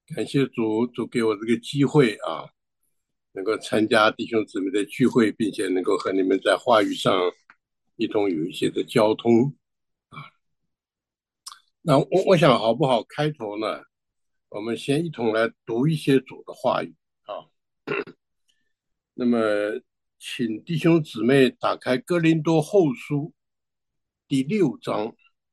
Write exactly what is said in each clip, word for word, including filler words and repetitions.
感谢主，主给我这个机会啊，能够参加弟兄姊妹的聚会，并且能够和你们在话语上一同有一些的交通。那我我想好不好开头呢？我们先一同来读一些主的话语啊。那么，请弟兄姊妹打开哥林多后书第六章，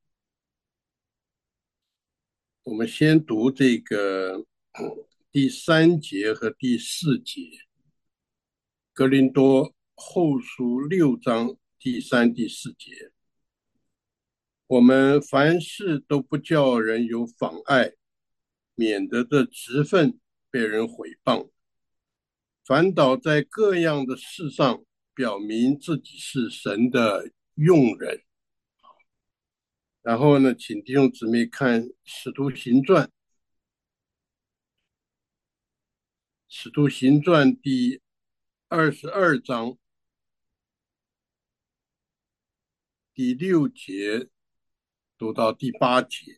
我们先读这个嗯第三节和第四节。哥林多后书六章第三、第四节，我们凡事都不叫人有妨碍，免得这职分被人毁谤，反倒在各样的事上表明自己是神的用人。然后呢，请弟兄姊妹看《使徒行传》，《使徒行传》第二十二章第六节读到第八节。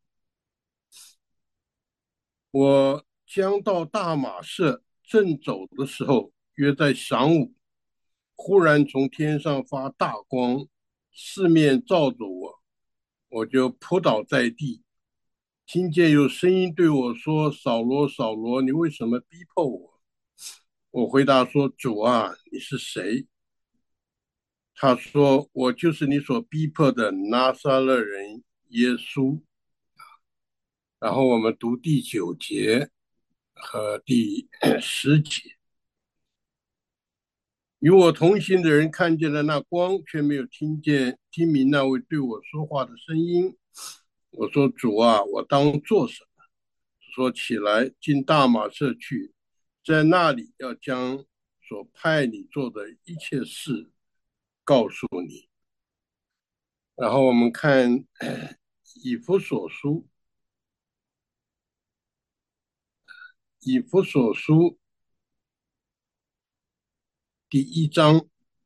我将到大马士，正走的时候，约在晌午，忽然从天上发大光，四面照着我，我就扑倒在地，听见有声音对我说：“扫罗，扫罗，你为什么逼迫我？”我回答说：“主啊，你是谁？”他说：“我就是你所逼迫的拿撒勒人耶稣。”然后我们读第九节和第十节。与我同行的人看见了那光，却没有听见听明那位对我说话的声音。我说：“主啊，我当做什么？”说：“起来，进大马色去，在那里要将所派你做的一切事告诉你。”然后我们看以弗所书，以弗所书第一章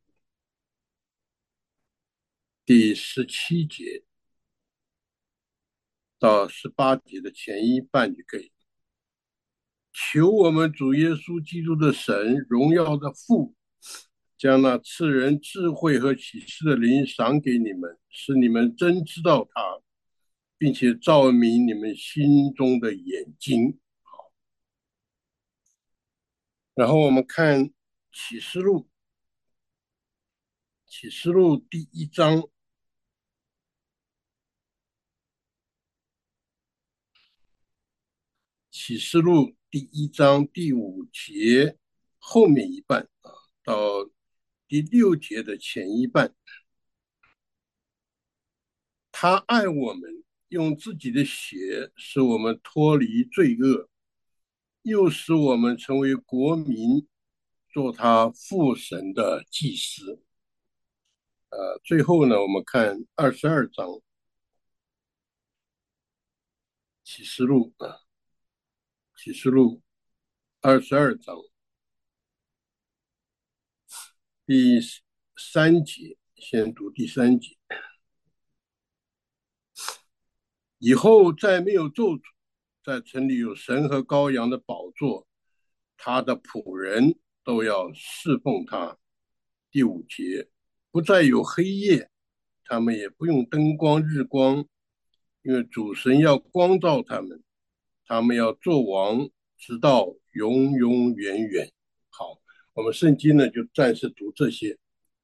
第十七节到十八节的前一半就可以。求我们主耶稣基督的神，荣耀的父，将那赐人智慧和启示的灵赏给你们，使你们真知道他，并且照明你们心中的眼睛。然后我们看启示录，启示录第一章，启示录第一章第五节后面一半啊，到第六节的前一半。他爱我们，用自己的血使我们脱离罪恶，又使我们成为国民，做他父神的祭司。呃，最后呢，我们看二十二章启示录啊，启示录二十二章第三节，先读第三节。以后再没有咒诅，在城里有神和羔羊的宝座，他的仆人都要侍奉他。第五节，不再有黑夜，他们也不用灯光日光，因为主神要光照他们，他们要做王，直到永永远远。好，我们圣经呢就暂时读这些。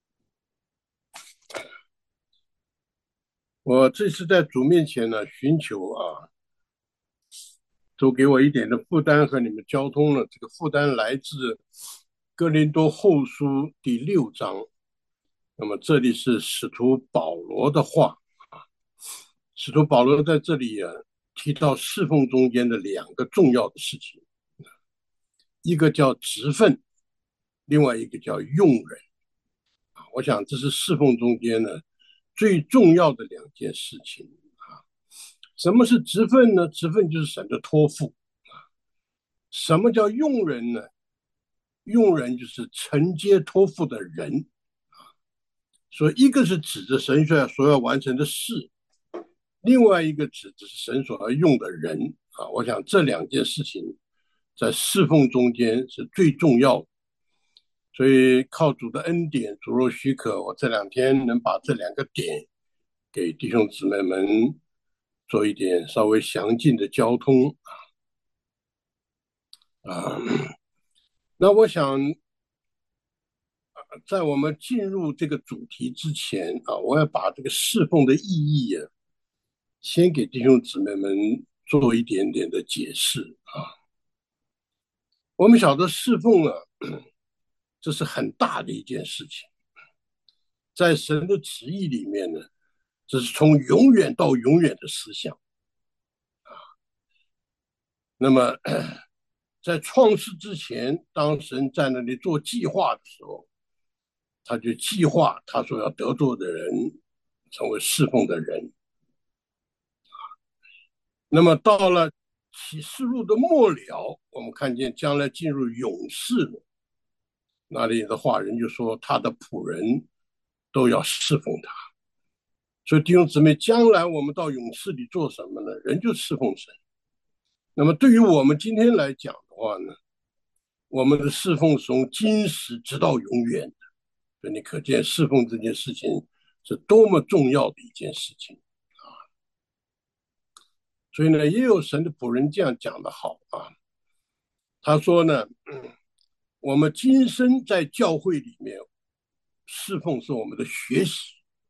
我这次在主面前呢寻求啊，都给我一点的负担和你们交通了。这个负担来自哥林多后书第六章。那么这里是使徒保罗的话，使徒保罗在这里啊提到侍奉中间的两个重要的事情，一个叫职分，另外一个叫用人。我想这是侍奉中间呢最重要的两件事情啊。什么是职分呢？职分就是神的托付。什么叫用人呢？用人就是承接托付的人。所以一个是指着神所要完成的事，另外一个指的是神所要用的人啊，我想这两件事情在侍奉中间是最重要的。所以靠主的恩典，主若许可，我这两天能把这两个点给弟兄姊妹们做一点稍微详尽的交通啊。那我想，在我们进入这个主题之前啊，我要把这个侍奉的意义啊，先给弟兄姊妹们做一点点的解释啊。我们晓得侍奉啊，这是很大的一件事情，在神的旨意里面呢，这是从永远到永远的思想。那么，在创世之前，当神在那里做计划的时候，他就计划他所要得罪的人成为侍奉的人。那么到了启示录的末了，我们看见将来进入永世了，那里的话人就说他的仆人都要侍奉他。所以弟兄姊妹，将来我们到永世里做什么呢？人就侍奉神。那么对于我们今天来讲的话呢，我们的侍奉从今时直到永远的，所以你可见侍奉这件事情是多么重要的一件事情啊！所以呢，也有神的仆人这样讲的好啊，他说呢，嗯，我们今生在教会里面侍奉是我们的学习，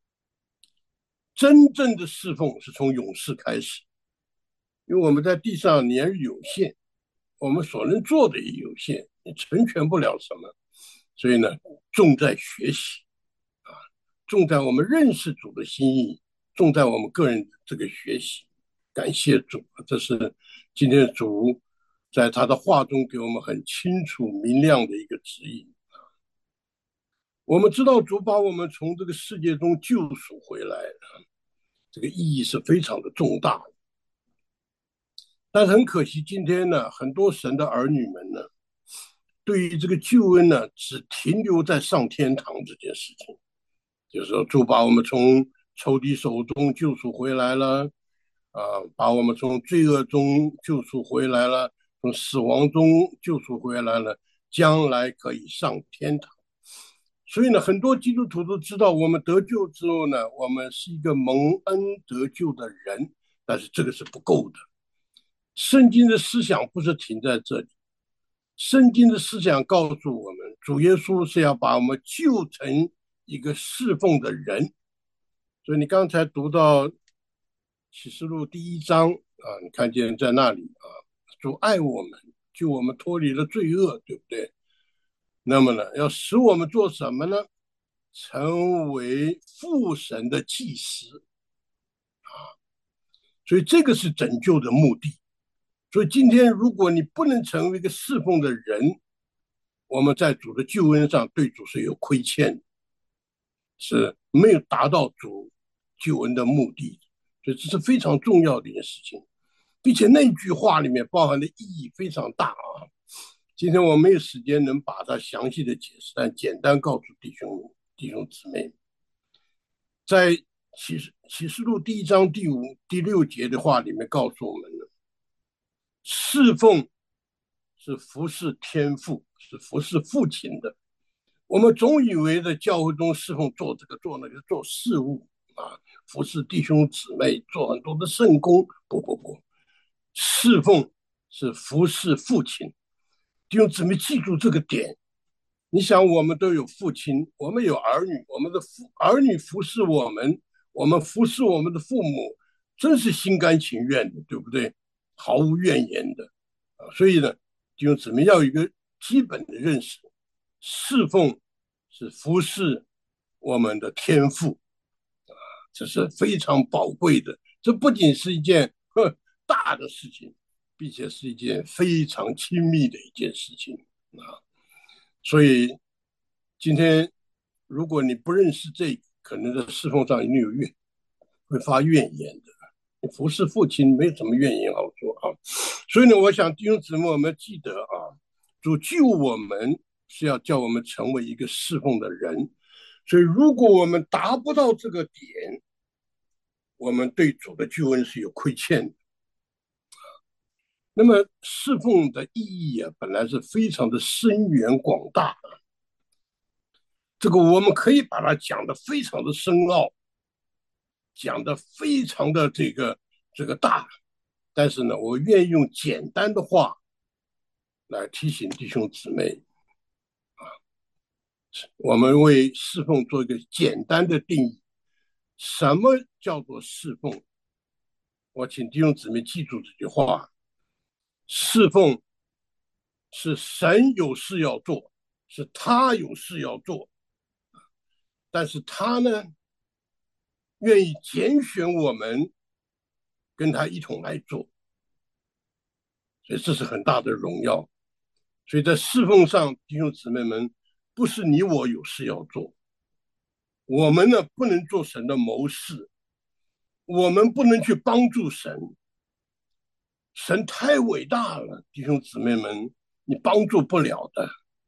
真正的侍奉是从永世开始，因为我们在地上年日有限，我们所能做的也有限，也成全不了什么，所以呢，重在学习啊，重在我们认识主的心意，重在我们个人这个学习。感谢主，这是今天主在他的话中给我们很清楚明亮的一个指引。我们知道主把我们从这个世界中救赎回来，这个意义是非常的重大的。但是很可惜，今天呢，很多神的儿女们呢，对于这个救恩呢，只停留在上天堂这件事情，就是说主把我们从仇敌手中救赎回来了，啊，把我们从罪恶中救赎回来了，从死亡中救赎回来了，将来可以上天堂。所以呢，很多基督徒都知道，我们得救之后呢，我们是一个蒙恩得救的人，但是这个是不够的。圣经的思想不是停在这里，圣经的思想告诉我们，主耶稣是要把我们救成一个侍奉的人。所以你刚才读到启示录第一章啊，你看见在那里啊，主爱我们，救我们脱离了罪恶，对不对？那么呢，要使我们做什么呢？成为父神的祭司啊，所以这个是拯救的目的。所以今天，如果你不能成为一个侍奉的人，我们在主的救恩上对主是有亏欠的，是没有达到主救恩的目的，所以这是非常重要的一件事情，并且那句话里面包含的意义非常大啊。今天我没有时间能把它详细的解释，但简单告诉弟兄弟兄姊妹，在启示启示录第一章第五第六节的话里面告诉我们了，侍奉是服侍天父，是服侍父亲的。我们总以为在教会中侍奉做这个做那个做事务啊，服侍弟兄姊妹，做很多的圣工。不不不，侍奉是服侍父亲。弟兄姊妹记住这个点。你想，我们都有父亲，我们有儿女，我们的父儿女服侍我们，我们服侍我们的父母，真是心甘情愿的，对不对？毫无怨言的啊。所以呢，弟兄姊妹要有一个基本的认识，侍奉是服侍我们的天赋啊，这是非常宝贵的。这不仅是一件呵大的事情，并且是一件非常亲密的一件事情啊。所以今天如果你不认识这个，可能在侍奉上一定有怨，会发怨言的。你服侍父亲没什么怨言好说啊。所以呢，我想弟兄姊妹，我们记得啊，主救我们是要叫我们成为一个侍奉的人。所以如果我们达不到这个点，我们对主的救恩是有亏欠的。 那么侍奉的意义啊，本来是非常的深远广大，这个我们可以把它讲得非常的深奥，讲得非常的这个这个大，但是呢，我愿意用简单的话来提醒弟兄姊妹，我们为侍奉做一个简单的定义。什么叫做侍奉？我请弟兄姊妹记住这句话：侍奉是神有事要做，是他有事要做，但是他呢，愿意拣选我们跟他一同来做，所以这是很大的荣耀。所以在侍奉上，弟兄姊妹们，不是你我有事要做，我们呢不能做神的谋士，我们不能去帮助神，神太伟大了，弟兄姊妹们，你帮助不了的，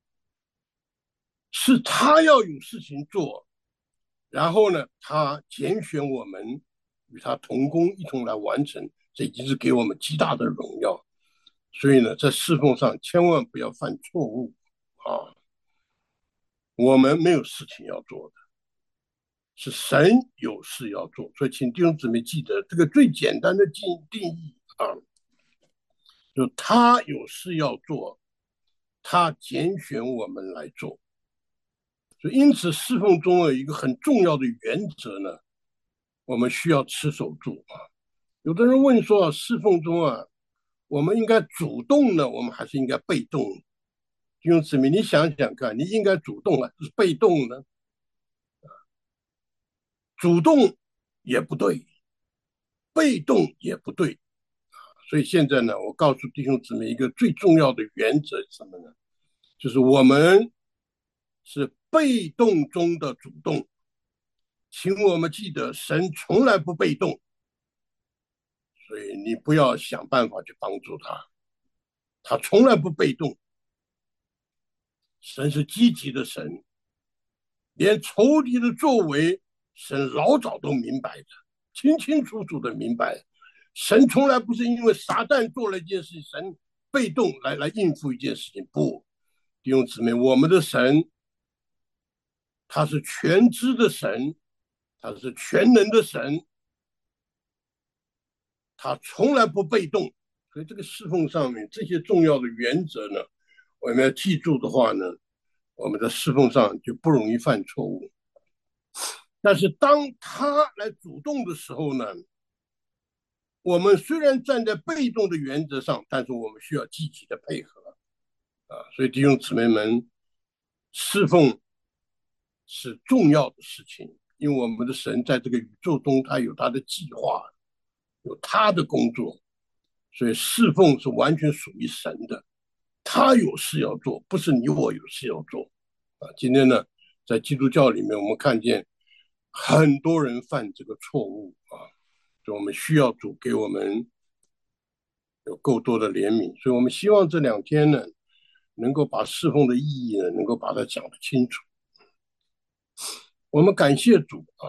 是他要有事情做，然后呢，他拣选我们与他同工，一同来完成，这已经是给我们极大的荣耀。所以呢，在侍奉上千万不要犯错误啊！我们没有事情要做的，是神有事要做。所以，请弟兄姊妹记得这个最简单的定定义啊，就他有事要做，他拣选我们来做。所以，因此侍奉中有一个很重要的原则呢，我们需要持守住啊。有的人问说，侍奉中啊，我们应该主动呢，我们还是应该被动？弟兄姊妹，你想想看，你应该主动啊，是被动呢？主动也不对，被动也不对。所以现在呢，我告诉弟兄姊妹一个最重要的原则是什么呢？就是我们是被动中的主动，请我们记得，神从来不被动，所以你不要想办法去帮助他，他从来不被动。神是积极的神，连仇敌的作为，神老早都明白的，清清楚楚的明白。神从来不是因为撒旦做了一件事情，神被动来来应付一件事情。不，弟兄姊妹，我们的神他是全知的神，他是全能的神，他从来不被动。所以这个侍奉上面这些重要的原则呢，我们要记住的话呢，我们的侍奉上就不容易犯错误。但是当他来主动的时候呢，我们虽然站在被动的原则上，但是我们需要积极的配合啊。所以弟兄姊妹们，侍奉是重要的事情，因为我们的神在这个宇宙中，他有他的计划，有他的工作，所以侍奉是完全属于神的，他有事要做，不是你我有事要做啊。今天呢，在基督教里面，我们看见很多人犯这个错误啊，所以我们需要主给我们有够多的怜悯。所以我们希望这两天呢，能够把侍奉的意义呢，能够把它讲得清楚。我们感谢主啊，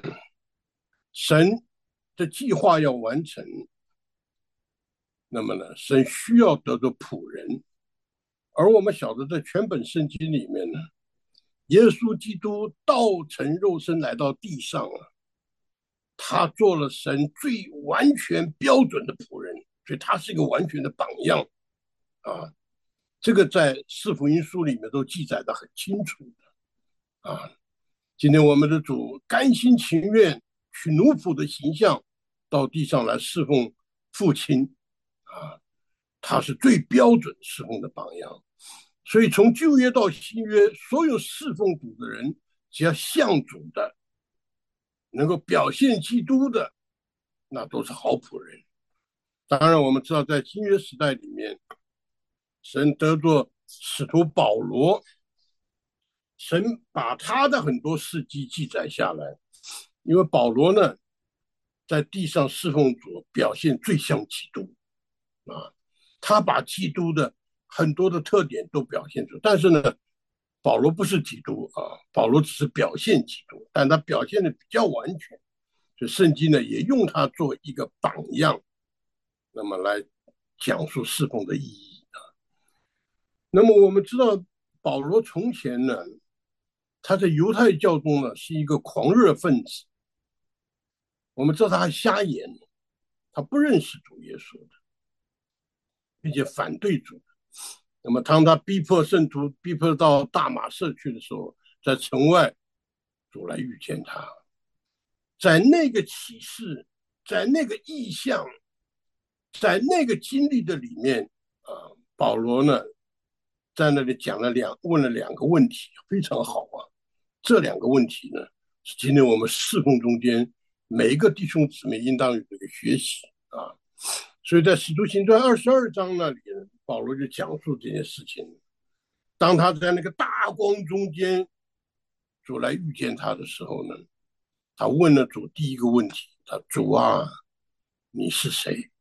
神的计划要完成，那么呢，神需要得着仆人，而我们晓得在全本圣经里面呢，耶稣基督道成肉身来到地上啊，他做了神最完全标准的仆人，所以他是一个完全的榜样啊。这个在四福音书里面都记载的很清楚的啊。今天我们的主甘心情愿取奴仆的形象到地上来侍奉父亲啊，他是最标准侍奉的榜样。所以从旧约到新约，所有侍奉主的人，只要像主的，能够表现基督的，那都是好仆人。当然，我们知道在新约时代里面，神得作使徒保罗，神把他的很多事迹记载下来，因为保罗呢，在地上侍奉主，表现最像基督啊，他把基督的很多的特点都表现出，但是呢，保罗不是基督啊，保罗只是表现基督，但他表现的比较完全，所以圣经呢也用他做一个榜样，那么来讲述侍奉的意义啊。那么我们知道，保罗从前呢，他在犹太教中呢是一个狂热分子。我们知道他还瞎眼，他不认识主耶稣的，并且反对主。那么当他逼迫圣徒，逼迫到大马色去的时候，在城外，主来遇见他，在那个启示，在那个意象，在那个经历的里面啊，保罗呢在那里讲了两问了两个问题，非常好啊。这两个问题呢，是今天我们侍奉中间每一个弟兄姊妹应当有这个学习啊。所以在使徒行传二十二章那里，保罗就讲述这件事情。当他在那个大光中间，主来遇见他的时候呢，他问了主第一个问题：他主啊，你是谁？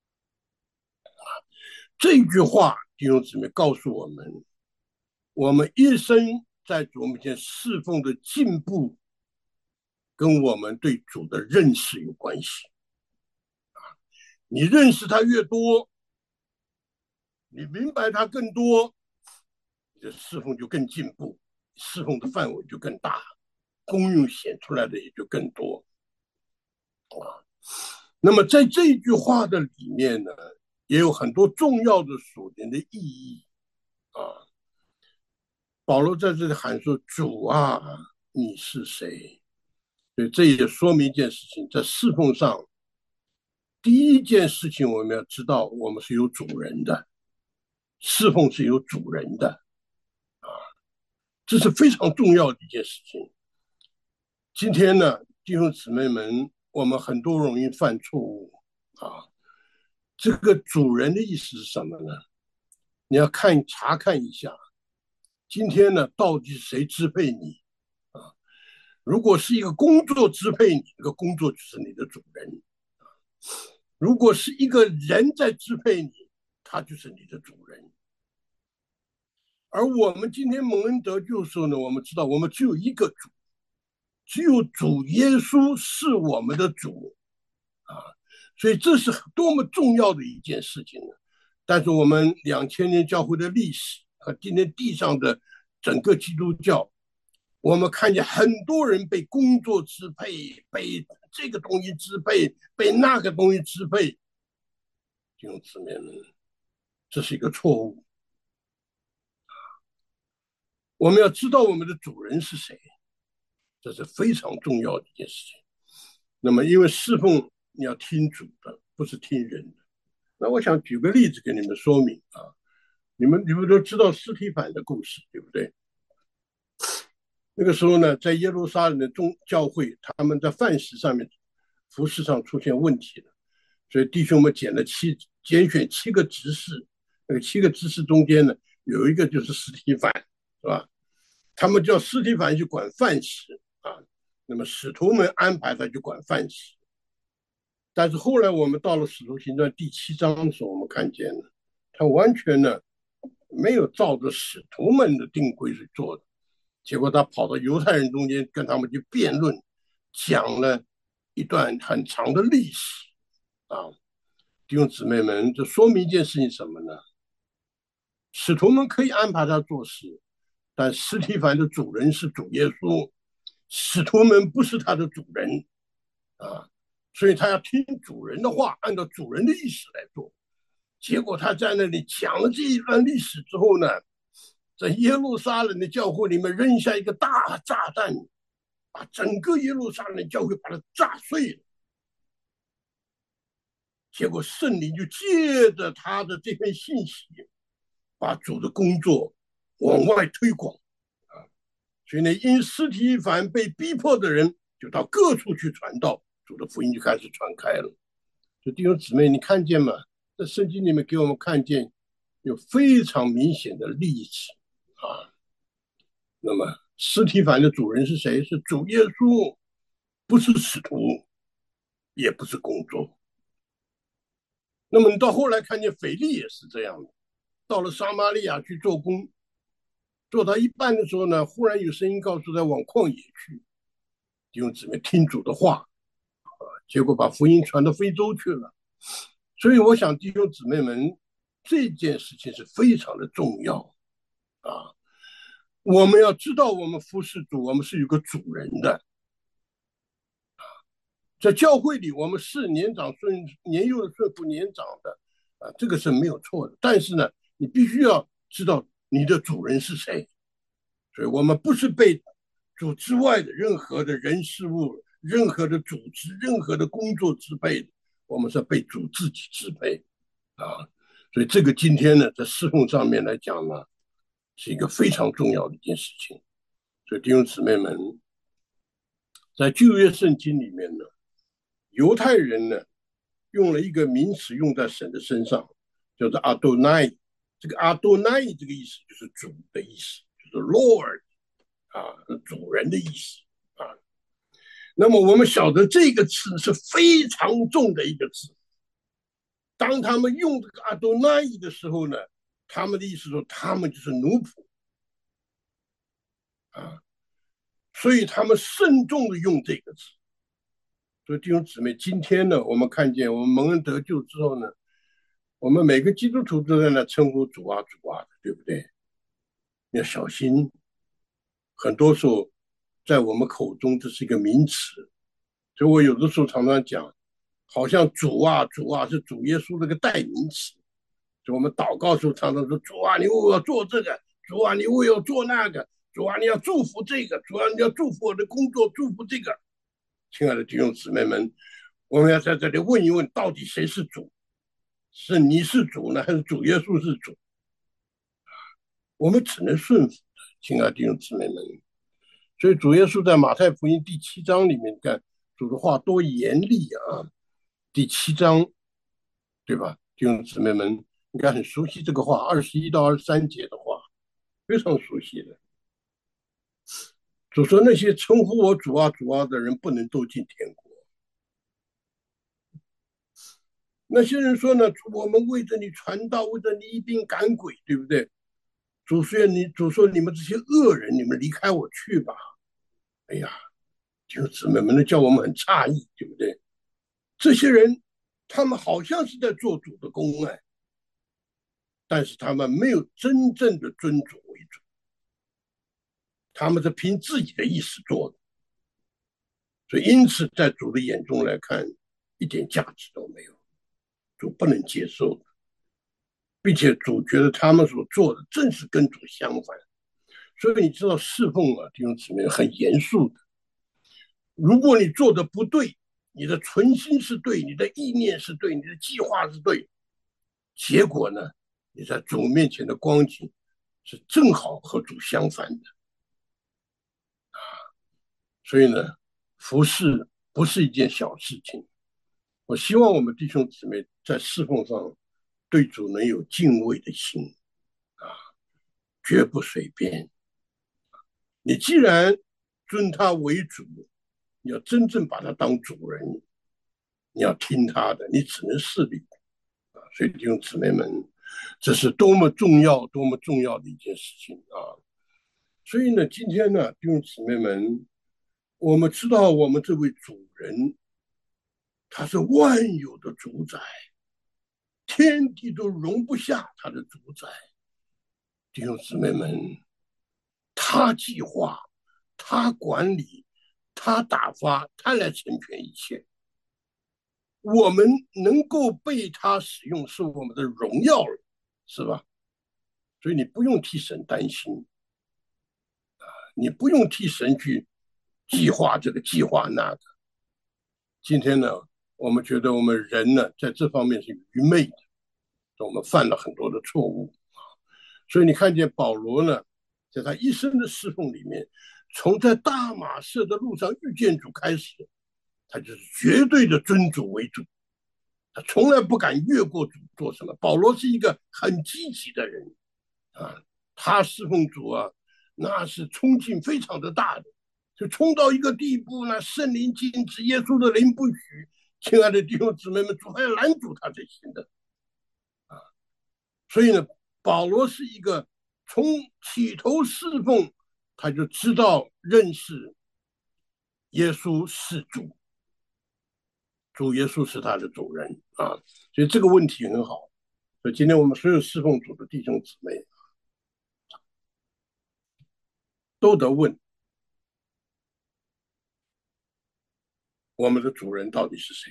这句话，弟兄姊妹告诉我们，我们一生在主面前侍奉的进步，跟我们对主的认识有关系。你认识他越多，你明白他更多，你的侍奉就更进步，侍奉的范围就更大，功用显出来的也就更多啊。那么在这一句话的里面呢，也有很多重要的属灵的意义啊。保罗在这里喊说：“主啊，你是谁？”所以这也说明一件事情，在侍奉上，第一件事情我们要知道，我们是有主人的，侍奉是有主人的啊，这是非常重要的一件事情。今天呢，弟兄姊妹们，我们很多容易犯错误啊。这个主人的意思是什么呢？你要看查看一下，今天呢，到底谁支配你啊？如果是一个工作支配你，这个工作就是你的主人；如果是一个人在支配你，他就是你的主人。而我们今天蒙恩得救的时候呢，我们知道我们只有一个主，只有主耶稣是我们的主啊，所以这是多么重要的一件事情呢。但是我们两千年教会的历史和今天地上的整个基督教，我们看见很多人被工作支配，被这个东西支配，被那个东西支配。弟兄姊妹们，这是一个错误。我们要知道我们的主人是谁，这是非常重要的一件事情。那么，因为侍奉你要听主的，不是听人的。那我想举个例子给你们说明啊，你们你们都知道司提反的故事，对不对？那个时候呢，在耶路撒冷的宗教会，他们在饭食上面、服饰上出现问题了，所以弟兄们拣了七拣选七个执事，那个七个执事中间呢，有一个就是司提反，是吧？他们叫司提反去管饭食啊，那么使徒们安排他去管饭食。但是后来我们到了使徒行传第七章的时候，我们看见了他完全呢没有照着使徒们的定规去做的，结果他跑到犹太人中间跟他们去辩论，讲了一段很长的历史啊。弟兄姊妹们，这说明一件事情什么呢？使徒们可以安排他做事，但司提反的主人是主耶稣，使徒们不是他的主人啊，所以他要听主人的话，按照主人的意思来做。结果他在那里讲了这一段历史之后呢，在耶路撒冷的教会里面扔下一个大炸弹，把整个耶路撒冷教会把它炸碎了。结果圣灵就借着他的这份信息，把主的工作往外推广啊。所以呢，因司提反被逼迫的人就到各处去传道，主的福音就开始传开了。所以弟兄姊妹，你看见吗？在圣经里面给我们看见有非常明显的例子啊。那么司提反的主人是谁？是主耶稣，不是使徒，也不是工作。那么你到后来看见腓力也是这样的，到了撒玛利亚去做工，做到一半的时候呢，忽然有声音告诉他往旷野去，弟兄姊妹听主的话，结果把福音传到非洲去了。 所以我想弟兄姊妹们，这件事情是非常的重要啊！我们要知道，我们服侍主，我们是有个主人的。在教会里，我们是年长顺年幼的顺服年长的啊，这个是没有错的。但是呢，你必须要知道你的主人是谁。所以我们不是被主之外的任何的人事物、任何的组织、任何的工作支配的，我们是被主自己支配啊。所以这个今天呢，在侍奉上面来讲呢，是一个非常重要的一件事情。所以弟兄姊妹们，在旧约圣经里面呢，犹太人呢用了一个名词用在神的身上，叫做阿多奈。这个阿多奈这个意思就是主的意思，就是 Lord 啊，主人的意思啊。那么我们晓得这个词是非常重的一个词。当他们用这个阿多奈的时候呢，他们的意思说他们就是奴仆啊，所以他们慎重的用这个词。所以弟兄姊妹，今天呢，我们看见我们蒙恩得救之后呢，我们每个基督徒都在那称呼主啊主啊的，对不对？要小心，很多时候在我们口中这是一个名词，所以我有的时候常常讲，好像主啊主啊是主耶稣这个代名词。就我们祷告时候常常说，主啊，你为我做这个，主啊，你为我做那个，主啊，你要祝福这个，主啊，你要祝福我的工作，祝福这个。亲爱的弟兄姊妹们，我们要在这里问一问，到底谁是主？是你是主呢，还是主耶稣是主？我们只能顺服的，亲爱的弟兄姊妹们。所以主耶稣在马太福音第七章里面，看主的话多严厉啊！第七章，对吧？弟兄姊妹们应该很熟悉这个话，二十一到二十三节的话，非常熟悉的。主说那些称呼我主啊主啊的人，不能走进天国。那些人说呢，我们为着你传道，为着你一并赶鬼，对不对？主说你，主说你们这些恶人，你们离开我去吧。哎呀，弟兄姊妹们，叫我们很诧异，对不对？这些人，他们好像是在做主的公案，但是他们没有真正的尊主为主，他们是凭自己的意思做的，所以因此在主的眼中来看，一点价值都没有，主不能接受的，并且主觉得他们所做的正是跟主相反。所以你知道侍奉啊，弟兄姊妹很严肃的。如果你做的不对，你的存心是对，你的意念是对，你的计划是对，结果呢，你在主面前的光景是正好和主相反的。所以呢，服侍不是一件小事情。我希望我们弟兄姊妹在侍奉上对主能有敬畏的心啊，绝不随便。你既然尊他为主，你要真正把他当主人，你要听他的，你只能侍立啊。所以弟兄姊妹们，这是多么重要、多么重要的一件事情啊！所以呢，今天呢，弟兄姊妹们，我们知道我们这位主人，他是万有的主宰，天地都容不下他的主宰。弟兄姊妹们，他计划，他管理，他打发，他来成全一切。我们能够被他使用，是我们的荣耀了，是吧？所以你不用替神担心，你不用替神去计划这个计划那个。今天呢，我们觉得我们人呢，在这方面是愚昧的，我们犯了很多的错误。所以你看见保罗呢，在他一生的侍奉里面，从在大马色的路上遇见主开始，他就是绝对的尊主为主，他从来不敢越过主做什么。保罗是一个很积极的人啊，他侍奉主啊，那是冲劲非常的大的，就冲到一个地步呢，圣灵禁止，耶稣的灵不许。亲爱的弟兄姊妹们，主还要拦阻他这些的啊。所以呢，保罗是一个从起头侍奉，他就知道认识耶稣是主，主耶稣是他的主人啊，所以这个问题很好。所以今天我们所有侍奉主的弟兄姊妹都得问，我们的主人到底是谁？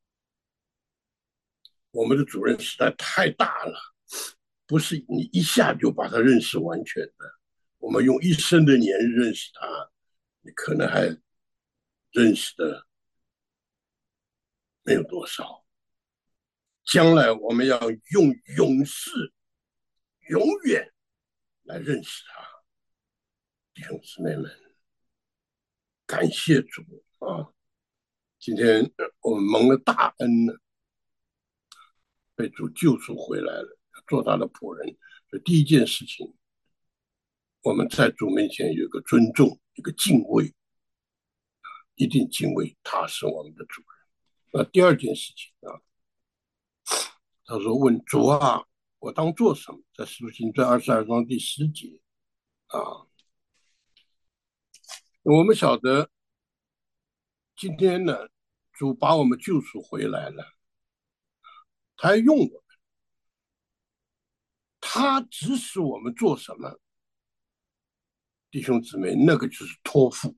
我们的主人实在太大了，不是你一下就把他认识完全的。我们用一生的年日认识他，你可能还认识的没有多少。将来我们要用永世、永远来认识他。弟兄姊妹们，感谢主啊！今天我们蒙了大恩呢，被主救赎回来了，做他的仆人。所以第一件事情，我们在主面前有一个尊重，一个敬畏，一定敬畏他是我们的主人。那第二件事情啊，他说问主啊，我当做什么？在使徒行传二十二章第十节啊，我们晓得今天呢，主把我们救赎回来了，他要用我们，他指使我们做什么，弟兄姊妹，那个就是托付。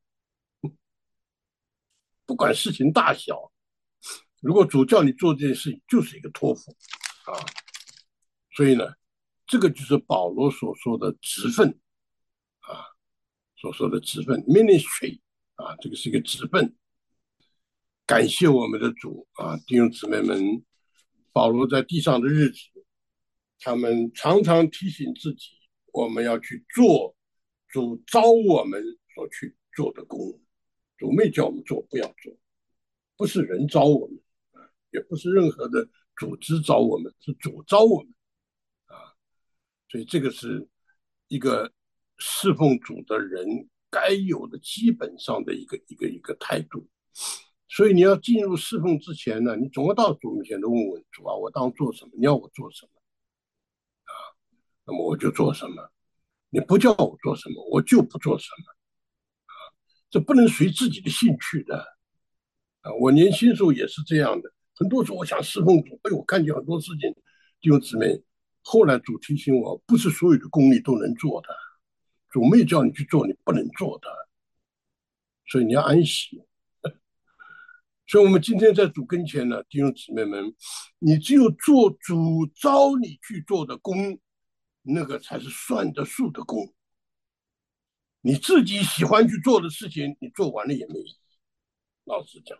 不管事情大小，如果主叫你做这件事情，就是一个托付啊。所以呢，这个就是保罗所说的职分啊，所说的职分 ministry 啊，这个是一个职分。感谢我们的主啊，弟兄姊妹们，保罗在地上的日子，他们常常提醒自己，我们要去做主召我们所去做的工。主没叫我们做，不要做，不是人召我们，也不是任何的组织召我们，是主召我们啊。所以这个是一个侍奉主的人该有的基本上的一个一个一个态度。所以你要进入侍奉之前呢，你总要到主面前的问问主啊，我当做什么？你要我做什么啊？那么我就做什么。你不叫我做什么，我就不做什么。这不能随自己的兴趣的啊！我年轻时候也是这样的，很多时候我想侍奉主，哎，我看见很多事情，弟兄姊妹，后来主提醒我，不是所有的功力都能做的，主没有叫你去做你不能做的，所以你要安息。所以我们今天在主跟前呢，弟兄姊妹们，你只有做主召你去做的工，那个才是算得数的工。你自己喜欢去做的事情，你做完了也没意义。老实讲，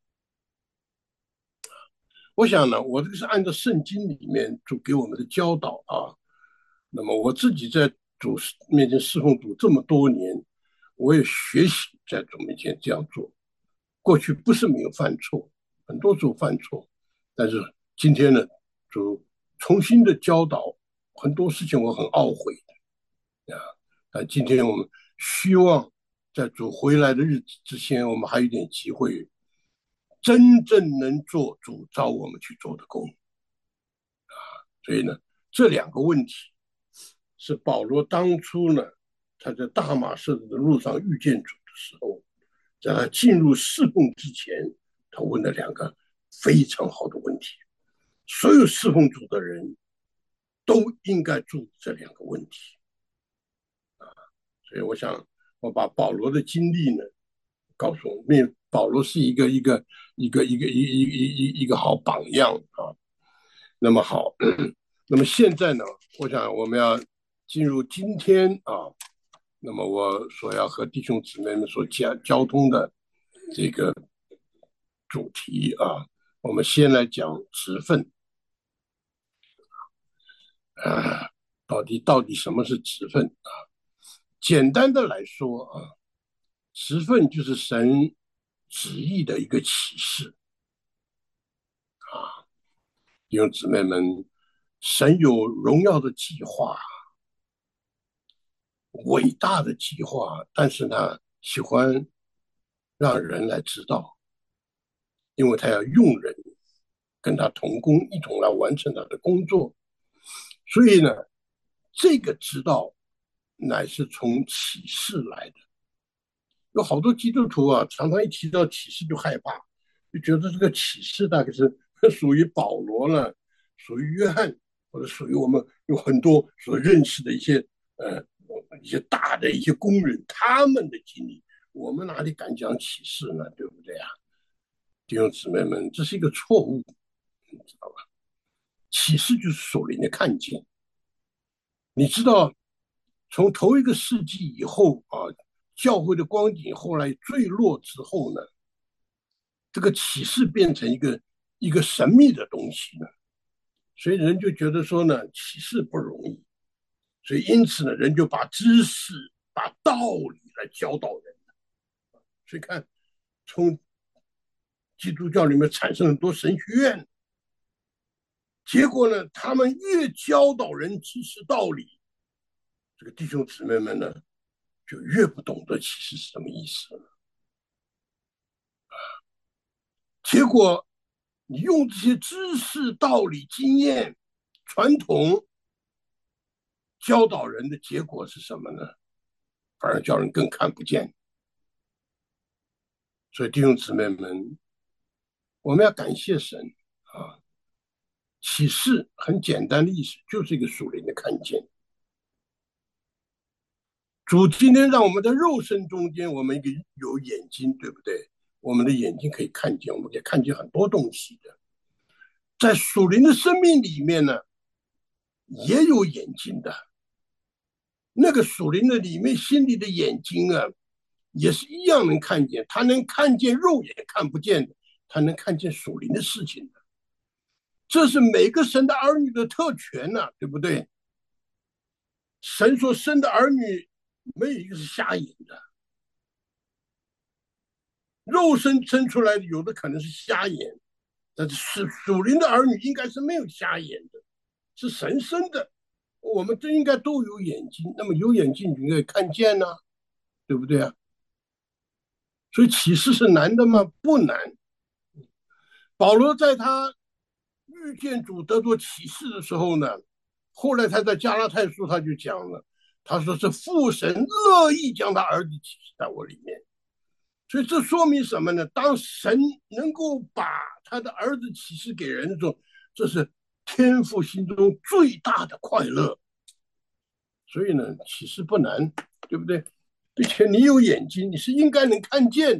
我想呢，我这个是按照圣经里面主给我们的教导啊。那么我自己在主面前侍奉主这么多年，我也学习在主面前这样做。过去不是没有犯错，很多时候犯错，但是今天呢，主重新的教导，很多事情我很懊悔的啊。但今天我们希望在主回来的日子之前，我们还有一点机会，真正能做主召我们去做的工啊。所以呢，这两个问题是保罗当初呢，他在大马士的路上遇见主的时候，在他进入侍奉之前，他问了两个非常好的问题。所有侍奉主的人都应该注意这两个问题啊。所以我想，我把保罗的经历呢，告诉我们，保罗是一个一个一个一个一一一一个好榜样啊。那么好，那么现在呢，我想我们要进入今天啊，那么我所要和弟兄姊妹们所交交通的这个主题啊，我们先来讲职分啊，到底到底什么是职分啊？简单的来说啊，职分就是神旨意的一个启示啊，弟兄姊妹们，神有荣耀的计划，伟大的计划，但是呢，喜欢让人来知道，因为他要用人跟他同工，一同来完成他的工作。所以呢，这个知道乃是从启示来的。有好多基督徒啊，常常一提到启示就害怕，就觉得这个启示大概是属于保罗呢，属于约翰，或者属于我们有很多所认识的一些呃一些大的一些工人，他们的经历，我们哪里敢讲启示呢？对不对啊？弟兄姊妹们，这是一个错误，你知道吧？启示就是属灵的看见。你知道，从头一个世纪以后啊，教会的光景后来坠落之后呢，这个启示变成一个一个神秘的东西呢，所以人就觉得说呢，启示不容易，所以因此呢，人就把知识、把道理来教导人。所以看，从基督教里面产生很多神学院，结果呢，他们越教导人知识道理，这个弟兄姊妹们呢，就越不懂得启示是什么意思了。结果你用这些知识、道理、经验、传统教导人的结果是什么呢？反而叫人更看不见。所以弟兄姊妹们，我们要感谢神啊！启示很简单的意思，就是一个属灵的看见。主今天让我们在肉身中间，我们一个有眼睛，对不对？我们的眼睛可以看见，我们可以看见很多东西的。在属灵的生命里面呢，也有眼睛的。那个属灵的里面心里的眼睛啊，也是一样能看见，他能看见肉眼看不见的，他能看见属灵的事情的。这是每个神的儿女的特权呐、啊，对不对？神所生的儿女没有一个是瞎眼的，肉身生出来的有的可能是瞎眼，但是属灵的儿女应该是没有瞎眼的，是神生的。我们都应该都有眼睛，那么有眼睛你可以看见呢、啊，对不对啊？所以启示是难的吗？不难。保罗在他遇见主得着启示的时候呢，后来他在加拉太书他就讲了，他说是父神乐意将他儿子启示在我里面。所以这说明什么呢？当神能够把他的儿子启示给人的时候，这是天父心中最大的快乐。所以呢，启示不难，对不对？并且你有眼睛，你是应该能看见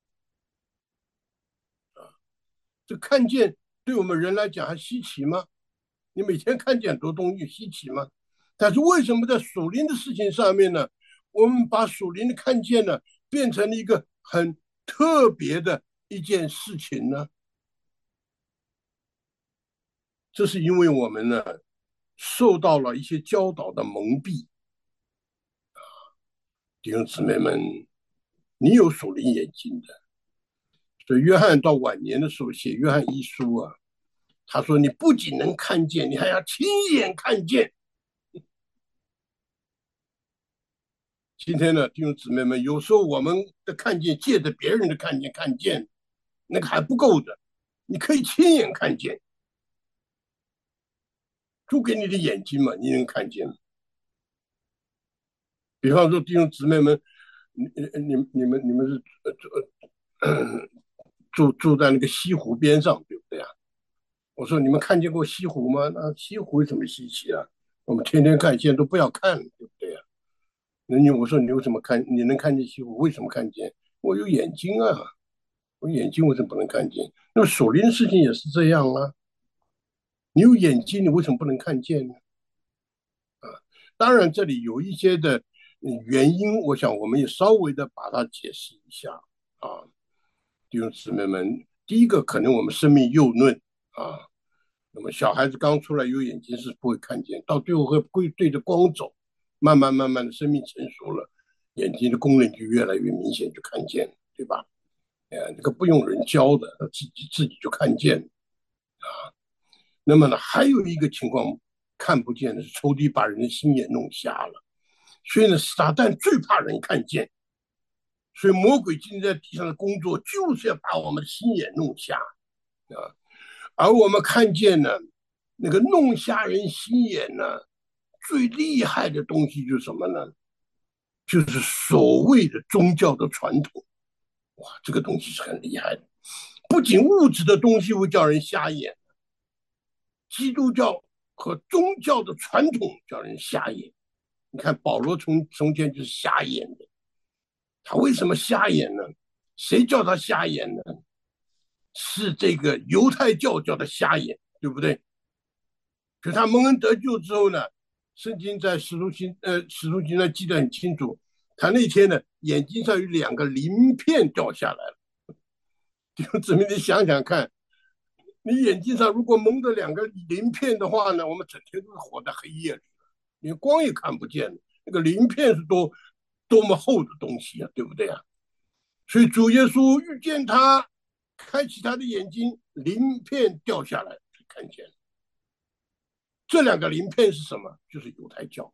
啊。这看见对我们人来讲还稀奇吗？你每天看见很多东西稀奇吗？但是为什么在属灵的事情上面呢，我们把属灵的看见呢，变成了一个很特别的一件事情呢？这是因为我们呢受到了一些教导的蒙蔽。弟兄姊妹们，你有属灵眼睛的，所以约翰到晚年的时候写约翰一书啊，他说你不仅能看见，你还要亲眼看见。今天呢，弟兄姊妹们，有时候我们的看见借着别人的看见看见，那个还不够的，你可以亲眼看见。主给你的眼睛嘛，你能看见。比方说，弟兄姊妹们，你你你们你们是呃呃住住在那个西湖边上，对不对啊？我说你们看见过西湖吗？那西湖有什么稀奇啊？我们天天看，现在都不要看了，对不对啊？那你我说你为什么看？你能看见西湖？为什么看见？我有眼睛啊，我眼睛为什么不能看见？那么属灵的事情也是这样啊。你有眼睛，你为什么不能看见呢？啊，当然这里有一些的原因，我想我们也稍微的把它解释一下啊。弟兄姊妹们，第一个可能我们生命幼嫩啊，那么小孩子刚出来有眼睛是不会看见，到最后会会对着光走，慢慢慢慢的生命成熟了，眼睛的功能就越来越明显，就看见了，对吧？哎，这个不用人教的，自己自己就看见了。那么呢，还有一个情况看不见的是仇敌把人的心眼弄瞎了，所以呢，撒旦最怕人看见，所以魔鬼今天在地上的工作就是要把我们的心眼弄瞎啊。而我们看见呢，那个弄瞎人心眼呢，最厉害的东西就是什么呢？就是所谓的宗教的传统。哇，这个东西是很厉害的。 不仅物质的东西会叫人瞎眼，基督教和宗教的传统叫人瞎眼。你看保罗从从前就是瞎眼的，他为什么瞎眼呢？谁叫他瞎眼呢？是这个犹太教叫他瞎眼，对不对？就他蒙恩得救之后呢，圣经在使徒行呃使徒行传记得很清楚，他那天呢眼睛上有两个鳞片掉下来了。弟兄姊妹，你想想看，你眼睛上如果蒙着两个鳞片的话呢，我们整天都是活在黑夜里，连光也看不见。那个鳞片是多多么厚的东西啊，对不对啊？所以主耶稣遇见他，开启他的眼睛，鳞片掉下来，看见了。这两个鳞片是什么？就是犹太教。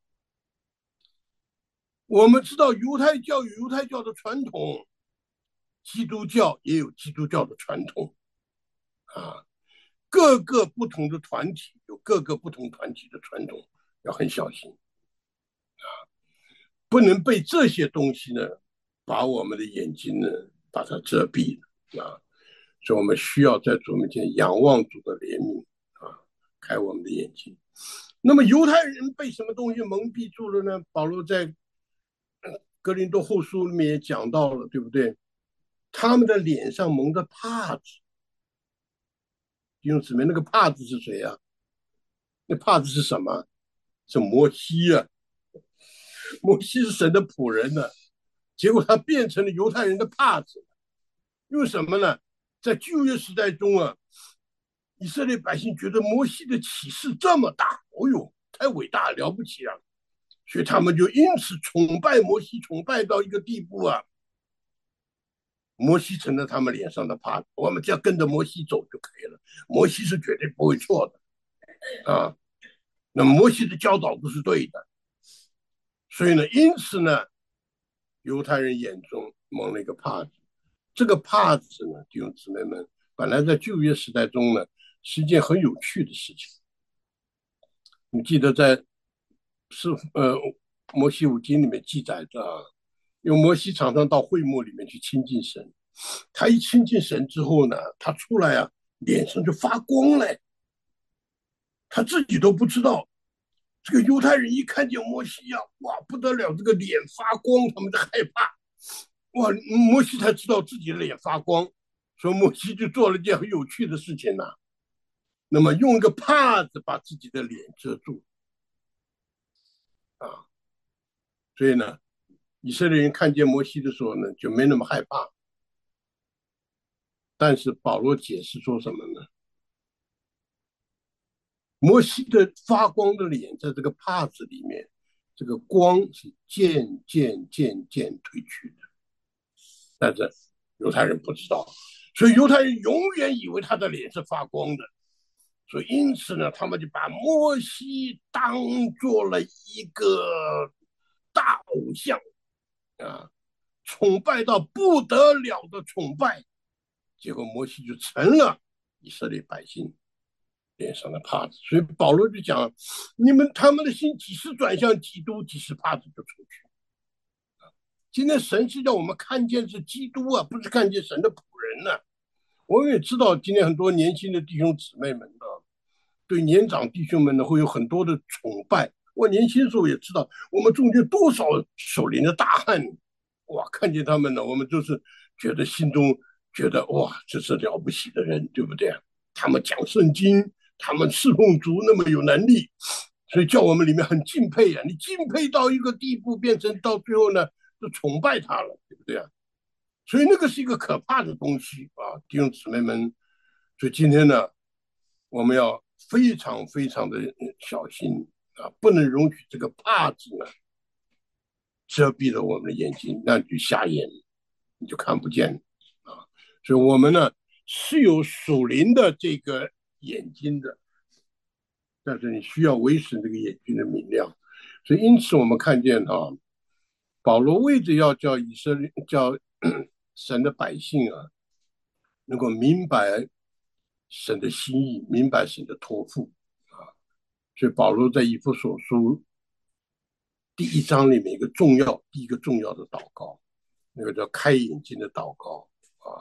我们知道犹太教有犹太教的传统，基督教也有基督教的传统啊。各个不同的团体有各个不同团体的传统，要很小心啊，不能被这些东西呢把我们的眼睛呢把它遮蔽了啊。所以我们需要在主面前仰望主的怜悯啊，开我们的眼睛。那么犹太人被什么东西蒙蔽住了呢？保罗在哥林多后书里面也讲到了，对不对？他们的脸上蒙着帕子。弟兄姊妹，那个帕子是谁啊？那帕子是什么？是摩西啊！摩西是神的仆人呢、啊，结果他变成了犹太人的帕子。为什么呢？在旧约时代中啊，以色列百姓觉得摩西的启示这么大，哦呦，太伟大了不起了，所以他们就因此崇拜摩西，崇拜到一个地步啊，摩西成了他们脸上的帕子，我们只要跟着摩西走就可以了，摩西是绝对不会错的啊。那摩西的教导都是对的，所以呢，因此呢，犹太人眼中蒙了一个帕子。这个帕子呢，弟兄姊妹们，本来在旧约时代中呢，是一件很有趣的事情。你记得在是呃摩西五经里面记载着啊，因为摩西常常到会幕里面去亲近神，他一亲近神之后呢，他出来啊，脸上就发光嘞，他自己都不知道。这个犹太人一看见摩西呀、啊，哇，不得了，这个脸发光，他们就害怕。哇，摩西才知道自己的脸发光，所以摩西就做了一件很有趣的事情呢、啊。那么用一个帕子把自己的脸遮住啊，所以呢，以色列人看见摩西的时候呢，就没那么害怕。但是保罗解释说什么呢？摩西的发光的脸在这个帕子里面，这个光是渐渐渐渐褪去的。但是犹太人不知道，所以犹太人永远以为他的脸是发光的。所以因此呢，他们就把摩西当做了一个大偶像啊，崇拜到不得了的崇拜。结果摩西就成了以色列百姓脸上的帕子。所以保罗就讲，你们他们的心几时转向基督，几时帕子就出去。今天神是叫我们看见是基督啊，不是看见神的仆人呢、啊。我也知道今天很多年轻的弟兄姊妹们啊，对年长弟兄们呢会有很多的崇拜。我年轻时候也知道，我们中间多少守灵的大汉，哇，看见他们呢，我们就是觉得心中觉得哇，这是了不起的人，对不对？他们讲圣经，他们侍奉主那么有能力，所以叫我们里面很敬佩啊。你敬佩到一个地步，变成到最后呢，就崇拜他了，对不对啊？所以那个是一个可怕的东西啊，弟兄姊妹们。所以今天呢，我们要非常非常的小心啊，不能容许这个帕子呢遮蔽了我们的眼睛，那你就瞎眼，你就看不见啊。所以我们呢是有属灵的这个眼睛的，但是你需要维持这个眼睛的明亮。所以因此我们看见啊，保罗为着要叫以色列叫神的百姓啊，能够明白神的心意，明白神的托付啊，所以保罗在以弗所书第一章里面一个重要第一个重要的祷告，那个叫开眼睛的祷告啊，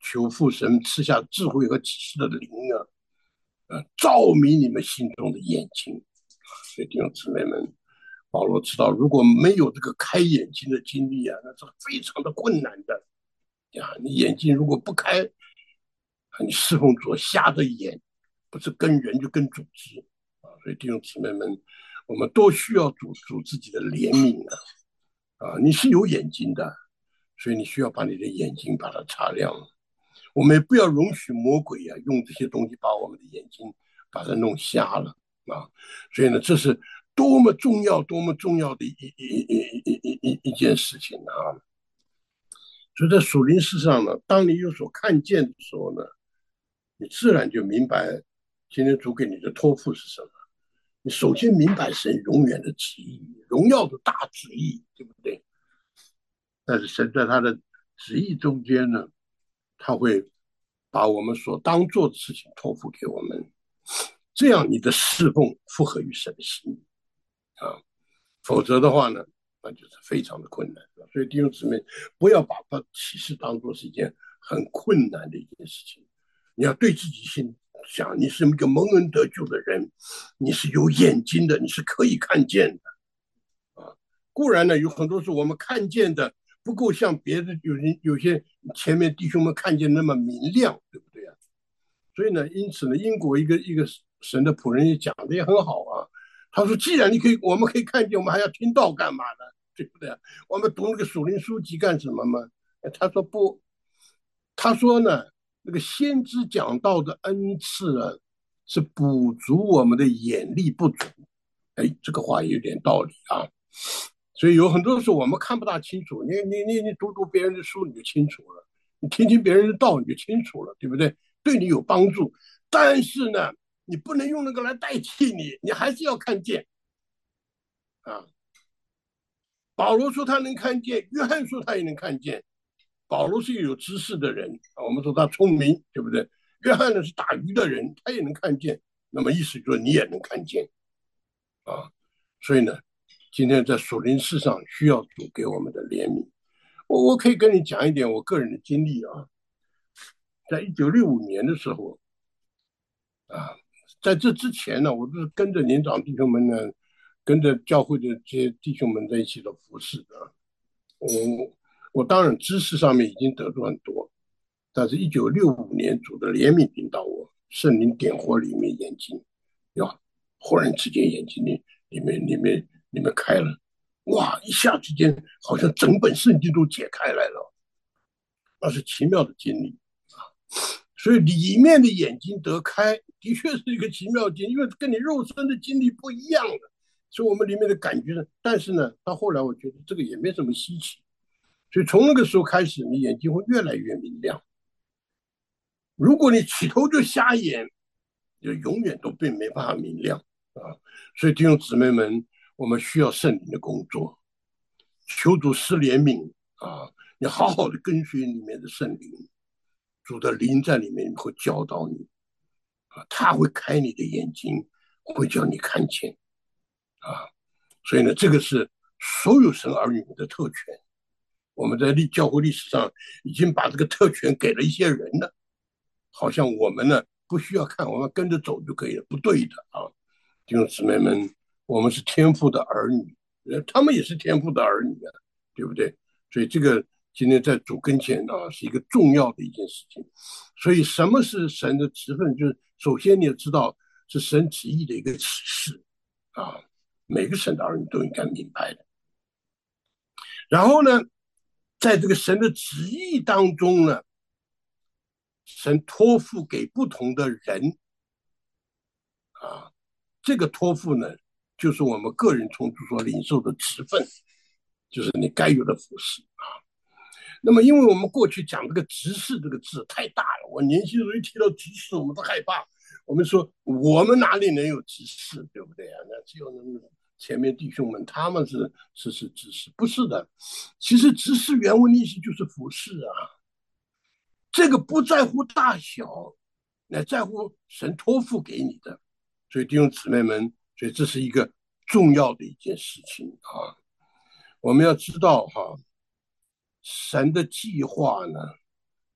求父神赐下智慧和启示的灵啊，呃，照明你们心中的眼睛。所以弟兄姊妹们，保罗知道，如果没有这个开眼睛的经历啊，那是非常的困难的呀。你眼睛如果不开，你侍奉主瞎着眼，不是跟人就跟组织啊。所以弟兄姊妹们，我们都需要主主自己的怜悯啊。啊，你是有眼睛的，所以你需要把你的眼睛把它擦亮。我们也不要容许魔鬼啊用这些东西把我们的眼睛把它弄瞎了啊。所以呢，这是多么重要、多么重要的一一一一一一一件事情啊！所以在属灵事上呢，当你有所看见的时候呢，你自然就明白今天主给你的托付是什么。你首先明白神永远的旨意，荣耀的大旨意，对不对？但是神在他的旨意中间呢，他会把我们所当做的事情托付给我们，这样你的侍奉符合于神的心意啊。否则的话呢，那就是非常的困难。所以弟兄姊妹，不要把把启示当做是一件很困难的一件事情。你要对自己心想，你是一个蒙恩得救的人，你是有眼睛的，你是可以看见的啊。固然呢，有很多是我们看见的不够像别的有人有些前面弟兄们看见那么明亮，对不对啊？所以呢，因此呢，英国一个一个神的仆人也讲的也很好啊。他说：“既然你可以，我们可以看见，我们还要听道干嘛呢？对不对？我们读那个属灵书籍干什么吗？”他说：“不，他说呢，那个先知讲道的恩赐啊，是补足我们的眼力不足。”哎，这个话有点道理啊。所以有很多时候我们看不大清楚，你你你你读读别人的书你就清楚了，你听听别人的道你就清楚了，对不对？对你有帮助。但是呢，你不能用那个来代替你，你还是要看见啊。保罗说他能看见，约翰说他也能看见。保罗是一个有知识的人，我们说他聪明，对不对？约翰呢是打鱼的人，他也能看见。那么意思就是你也能看见啊。所以呢，今天在属灵事上需要主给我们的怜悯。我我可以跟你讲一点我个人的经历啊。在一九六五年的时候啊，在这之前呢，我都是跟着年长弟兄们呢，跟着教会的这些弟兄们在一起的服侍的。我我当然知识上面已经得到很多，但是一九六五年主的怜悯引导我，圣灵点火里面眼睛，呀，忽然之间眼睛里里面里面里面开了，哇，一下之间好像整本圣经都解开来了，那是奇妙的经历。所以里面的眼睛得开，的确是一个奇妙的经历，因为跟你肉身的经历不一样的，所以我们里面的感觉呢。但是呢，到后来我觉得这个也没什么稀奇，所以从那个时候开始，你眼睛会越来越明亮。如果你起头就瞎眼，就永远都并没办法明亮啊。所以弟兄姊妹们，我们需要圣灵的工作，求主施怜悯啊！你好好的跟随里面的圣灵，主的灵在里面会教导你啊，他会开你的眼睛，会叫你看见啊。所以呢，这个是所有神儿女的特权。我们在历教会历史上已经把这个特权给了一些人了，好像我们呢不需要看，我们跟着走就可以了，不对的啊！弟兄姊妹们，我们是天父的儿女，他们也是天父的儿女啊，对不对？所以这个今天在主跟前啊，是一个重要的一件事情。所以什么是神的职分？就是首先你要知道是神旨意的一个启示啊，每个神的儿女都应该明白的。然后呢，在这个神的旨意当中呢，神托付给不同的人啊，这个托付呢，就是我们个人从主所领受的职分，就是你该有的服饰啊。那么，因为我们过去讲这个执事这个字太大了，我年轻人一提到执事，我们都害怕。我们说我们哪里能有执事，对不对啊？那只有那么前面弟兄们他们是是是执事，不是的。其实执事原文意思就是服侍啊，这个不在乎大小，乃在乎神托付给你的。所以弟兄姊妹们，所以这是一个重要的一件事情啊。我们要知道哈、啊，神的计划呢，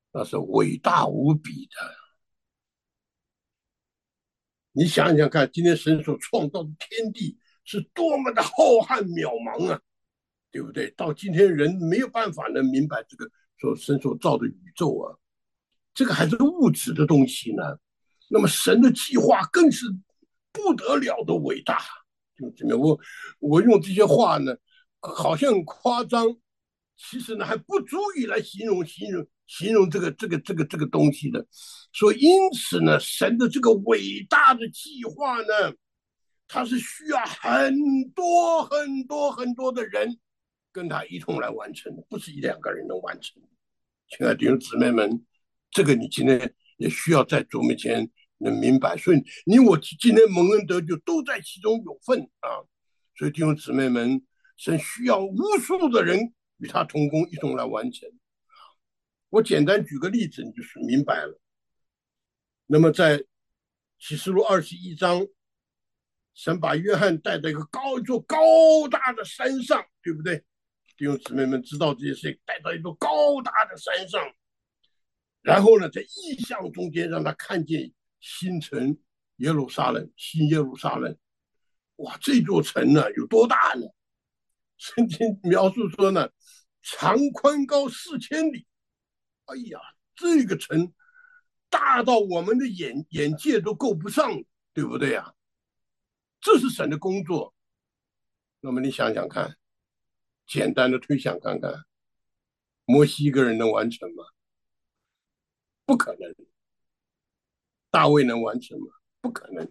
那是伟大无比的。你想想看，今天神所创造的天地是多么的浩瀚渺茫啊，对不对？到今天人没有办法能明白这个所神所造的宇宙啊，这个还是物质的东西呢。那么神的计划更是不得了的伟大。就怎么我我用这些话呢，好像很夸张，其实呢还不足以来形容形容形容这个这个这个这个东西的。所以因此呢，神的这个伟大的计划呢，它是需要很多很多很多的人跟他一同来完成的，不是一两个人能完成的。亲爱的弟兄姊妹们，这个你今天也需要在主面前能明白，所以你我今天蒙恩得救都在其中有份啊。所以弟兄姊妹们，神需要无数的人与他同工，一同来完成。我简单举个例子，你就是明白了。那么在启示录二十一章，神把约翰带到一个高一座高大的山上，对不对？弟兄姊妹们知道这些事情，带到一座高大的山上，然后呢，在异象中间让他看见新城耶路撒冷，新耶路撒冷。哇，这座城呢有多大呢？圣经描述说呢，长宽高四千里。哎呀，这个城大到我们的眼眼界都够不上，对不对啊？这是神的工作。那么你想想看，简单的推想看看，摩西一个人能完成吗？不可能。大卫能完成吗？不可能。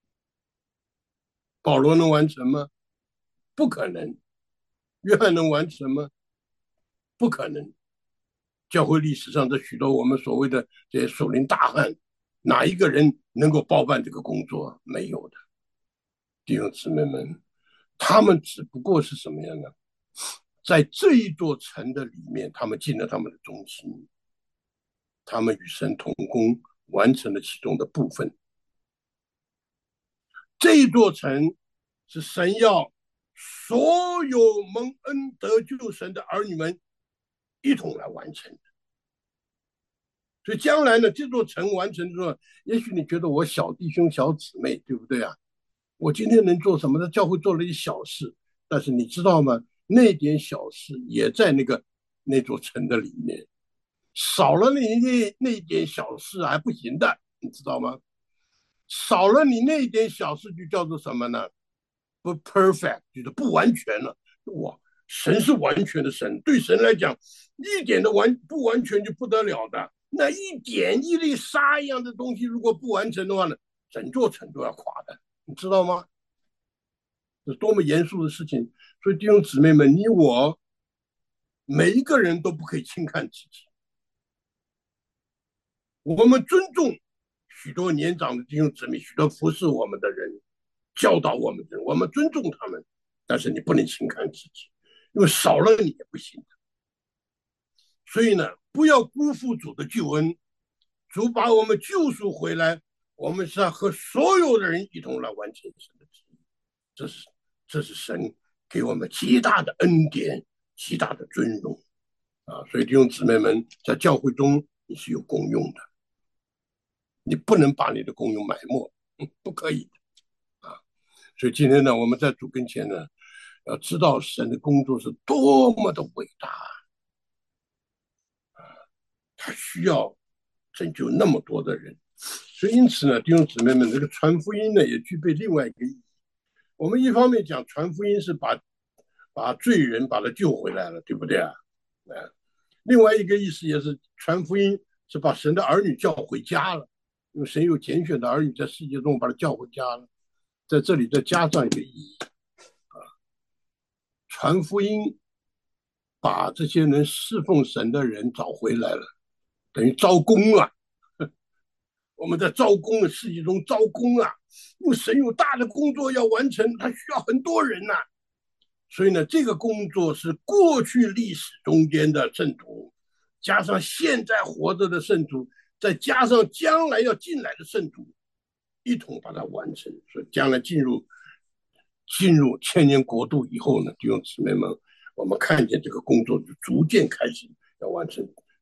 保罗能完成吗？不可能。约翰能完成吗？不可能。教会历史上的许多我们所谓的这些属灵大汉，哪一个人能够包办这个工作？没有的。弟兄姊妹们，他们只不过是什么样呢？在这一座城的里面，他们尽了他们的忠心，他们与神同工，完成了其中的部分。这一座城是神要所有蒙恩得救神的儿女们一同来完成的。所以将来呢，这座城完成之后，也许你觉得我小弟兄小姊妹，对不对啊？我今天能做什么呢？教会做了一小事，但是你知道吗？那点小事也在那个那座城的里面，少了你那那点小事还不行的，你知道吗？少了你那一点小事，就叫做什么呢？不 perfect， 就是不完全了。哇，神是完全的神，对神来讲，一点的完不完全就不得了的。那一点一粒沙一样的东西，如果不完成的话呢，整座城都要垮的，你知道吗？这是多么严肃的事情！所以弟兄姊妹们，你我每一个人都不可以轻看自己。我们尊重许多年长的弟兄姊妹，许多服侍我们的人，教导我们的人，我们尊重他们，但是你不能轻看自己，因为少了你也不行的。所以呢，不要辜负主的救恩。主把我们救赎回来，我们是要和所有的人一同来完成神的旨意。这是这是神给我们极大的恩典，极大的尊荣啊！所以弟兄姊妹们，在教会中你是有功用的，你不能把你的功用埋没，不可以的啊！所以今天呢，我们在主跟前呢，要知道神的工作是多么的伟大啊！他需要拯救那么多的人，所以因此呢，弟兄姊妹们，这个传福音呢，也具备另外一个意义。我们一方面讲传福音是把把罪人把他救回来了，对不对啊？啊，另外一个意思也是传福音是把神的儿女叫回家了，因为神有拣选的儿女在世界中把他叫回家了，在这里再加上一个意义啊，传福音把这些能侍奉神的人找回来了，等于招工了。我们在招工的世界中招工啊，因为神有大的工作要完成，他需要很多人呐、啊。所以呢，这个工作是过去历史中间的圣徒，加上现在活着的圣徒，再加上将来要进来的圣徒，一同把它完成。所以将来进入进入千年国度以后呢，弟兄姊妹们，我们看见这个工作就逐渐开始要完成。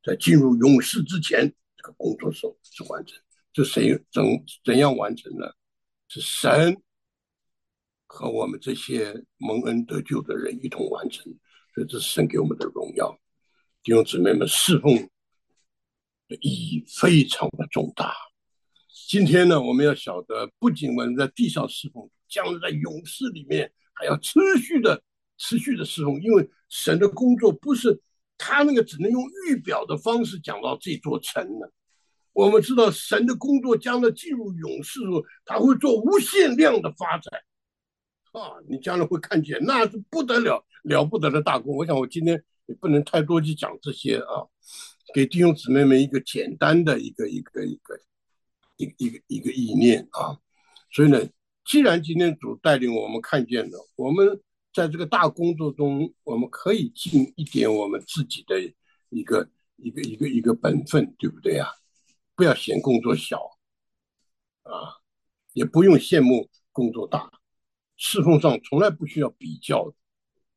在进入永世之前，这个工作是是完成。这谁怎怎样完成呢？是神和我们这些蒙恩得救的人一同完成，所以这是神给我们的荣耀。弟兄姊妹们，侍奉的意义非常的重大。今天呢，我们要晓得，不仅我们在地上侍奉，将来在永世里面还要持续的、持续的侍奉，因为神的工作不是他那个只能用预表的方式讲到这座城呢。我们知道，神的工作将来进入永世的时候，他会做无限量的发展啊！你将来会看见，那是不得了、了不得的大功。我想，我今天也不能太多去讲这些啊，给弟兄姊妹们一个简单的一个一个一个一个一个一个意念啊。所以呢，既然今天主带领我们看见了，我们在这个大工作中，我们可以尽一点我们自己的一个一个一个一个本分，对不对啊？不要嫌工作小啊，也不用羡慕工作大。侍奉上从来不需要比较的，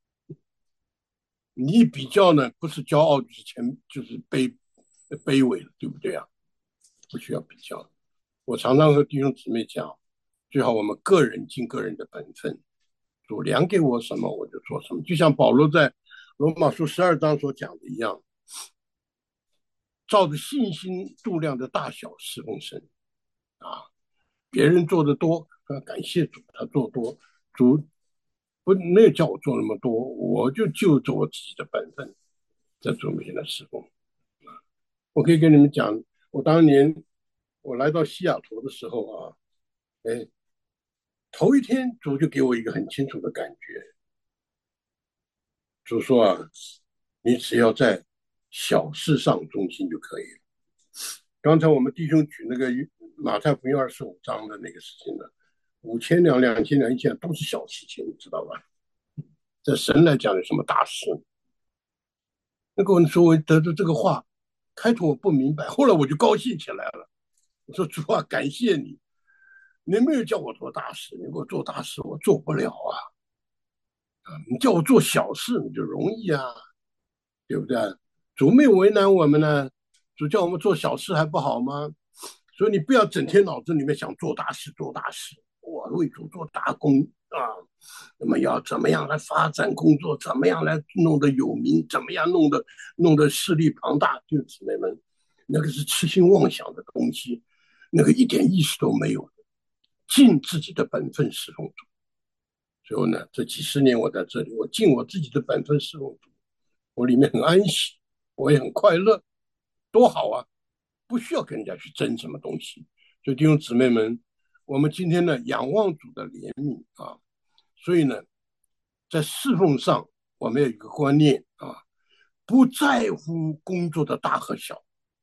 你一比较呢，不是骄傲就是前就是卑卑微了，对不对啊？不需要比较。我常常和弟兄姊妹讲，最好我们个人尽个人的本分，主量给我什么我就做什么。就像保罗在罗马书十二章所讲的一样，照着信心度量的大小侍奉神啊。别人做的多，感谢主，他做多，主不没有叫我做那么多，我就就做我自己的本分，在主面前的侍奉。我可以跟你们讲，我当年我来到西雅图的时候啊，哎，头一天主就给我一个很清楚的感觉，主说啊，你只要在小事上忠心就可以了。刚才我们弟兄举那个马太福音二十五章的那个事情呢，五千两、两千两、一千都是小事情，你知道吧？在神来讲有什么大事？那个时候我得知这个话，开头我不明白，后来我就高兴起来了。我说主啊，感谢你，你没有叫我做大事，你给我做大事我做不了啊。啊，你叫我做小事你就容易啊，对不对？主没有为难我们呢，主叫我们做小事还不好吗？所以你不要整天脑子里面想做大事，做大事，我为主做大功啊。那么要怎么样来发展工作？怎么样来弄得有名？怎么样弄得弄得势力庞大？弟兄姊妹们，那个是痴心妄想的东西，那个一点意思都没有。尽自己的本分侍奉主。所以呢，这几十年我在这里，我尽我自己的本分侍奉主，我里面很安息，我也很快乐，多好啊！不需要跟人家去争什么东西。所以弟兄姊妹们，我们今天呢，仰望主的怜悯啊，所以呢，在侍奉上，我们有一个观念啊，不在乎工作的大和小，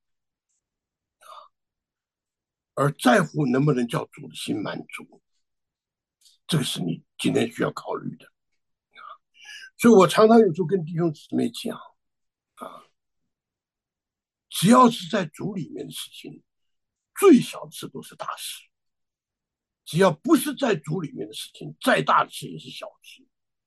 而在乎能不能叫主的心满足。这个是你今天需要考虑的。所以我常常有时候跟弟兄姊妹讲啊，只要是在主里面的事情，最小的事都是大事；只要不是在主里面的事情，再大的事也是小事。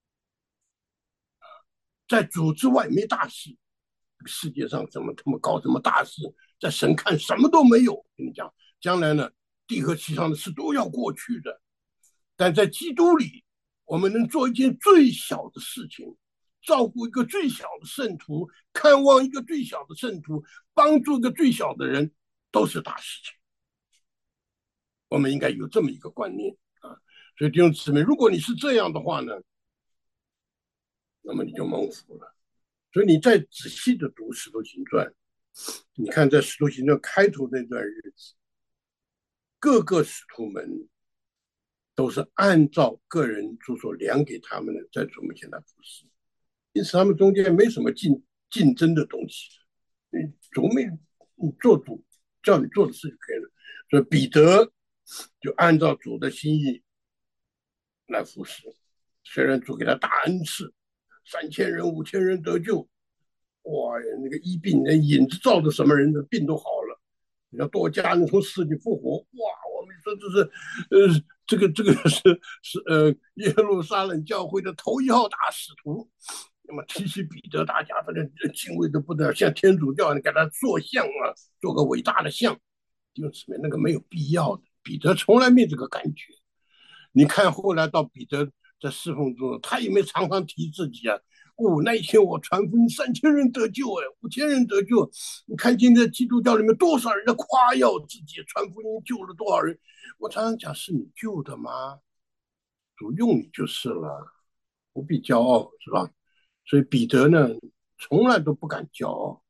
在主之外没大事，世界上怎么他们搞什么大事，在神看什么都没有。跟你讲，将来呢，地和其上的事都要过去的，但在基督里，我们能做一件最小的事情，照顾一个最小的圣徒，看望一个最小的圣徒，帮助一个最小的人，都是大事情。我们应该有这么一个观念啊。所以弟兄姊妹，如果你是这样的话呢，那么你就蒙福了。所以你再仔细的读《使徒行传》，你看在《使徒行传》开头那段日子，各个使徒们都是按照个人主所量给他们的，在主面前来服侍，因此他们中间没什么竞竞争的东西。你主没你做主叫你做的事就可以了。所以彼得就按照主的心意来服侍，虽然主给他大恩赐，三千人、五千人得救，哇，那个医病人影子照着什么人的病都好了。你要多加人从死里复活，哇！我们说这是，呃，这个这个是是呃耶路撒冷教会的头一号大使徒， 那么提起彼得，大家这个敬畏的不得了，像天主教你给他做像啊，做个伟大的像，弟兄姊妹，那个没有必要的。彼得从来没这个感觉。你看后来到彼得在侍奉中，他也没常常提自己啊。哦，那一天我传福音，三千人得救，哎，五千人得救。你看今天基督教里面多少人在夸耀自己传福音救了多少人？我常常讲，是你救的吗？主用你就是了，不必骄傲，是吧？所以彼得呢，从来都不敢骄傲。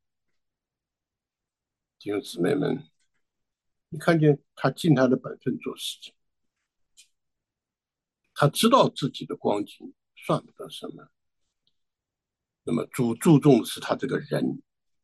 弟兄姊妹们，你看见他尽他的本分做事情，他知道自己的光景算不得什么。那么主注重的是他这个人，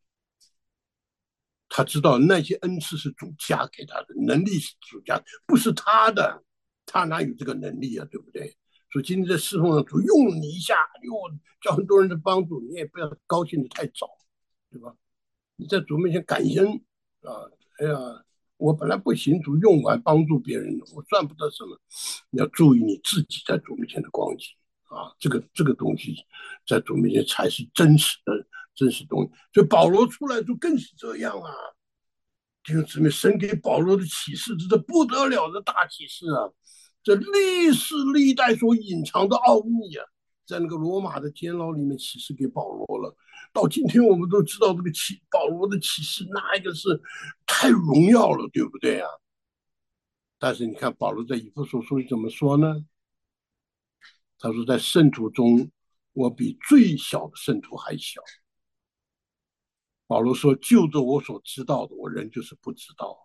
他知道那些恩赐是主加给他的，能力是主加，不是他的，他哪有这个能力啊？对不对？所以今天在侍奉上，主用你一下，用叫很多人的帮助，你也不要高兴的太早，对吧？你在主面前感恩啊，哎呀，我本来不行，主用我还帮助别人，我算不得什么。你要注意你自己在主面前的光景啊，这个这个东西在主面前才是真实的真实东西。所以保罗出来就更是这样啊，弟兄姊妹，神给保罗的启示，这是不得了的大启示啊！这历世历代所隐藏的奥秘啊，在那个罗马的监牢里面启示给保罗了。到今天我们都知道这个启保罗的启示，那一个是太荣耀了，对不对啊？但是你看保罗在以弗所书里怎么说呢？他说在圣徒中，我比最小的圣徒还小。保罗说，就着我所知道的，我仍就是不知道。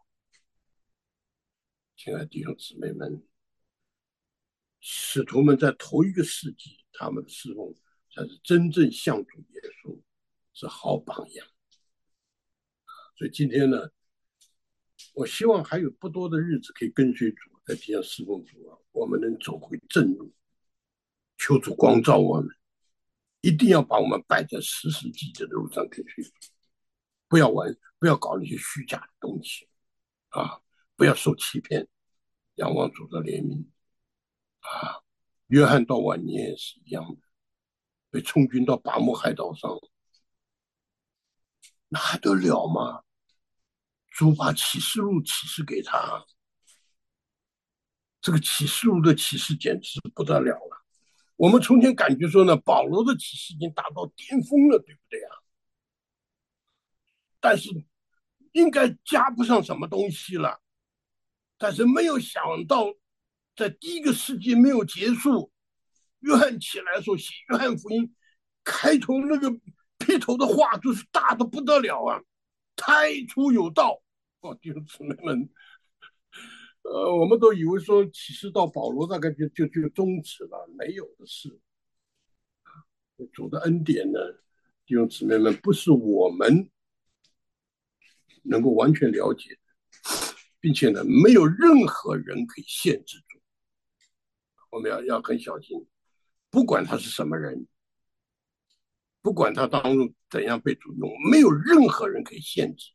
亲爱的弟兄姊妹们，使徒们在头一个世纪，他们的侍奉才是真正向主耶稣，是好榜样。所以今天呢，我希望还有不多的日子可以跟随主，在地上侍奉主啊，我们能走回正路，求主光照我们，一定要把我们摆在实实际际的路上跟随主，不要玩，不要搞那些虚假的东西啊，不要受欺骗，仰望主的怜悯啊。约翰到晚年也是一样的，被充军到拔摩海岛上，那还得了吗？主把启示录启示给他，这个启示录的启示简直不得了了。我们从前感觉说呢，保罗的启示已经达到巅峰了，对不对啊？但是应该加不上什么东西了。但是没有想到，在第一个世纪没有结束，约翰起来说写约翰福音，开头那个劈头的话就是大的不得了啊！太初有道，哦，弟兄姊妹们，呃，我们都以为说启示到保罗大概就就就终止了，没有的事。主的恩典呢，弟兄姊妹们，不是我们能够完全了解，并且呢，没有任何人可以限制住。我们要要很小心，不管他是什么人，不管他当中怎样被主用，没有任何人可以限制。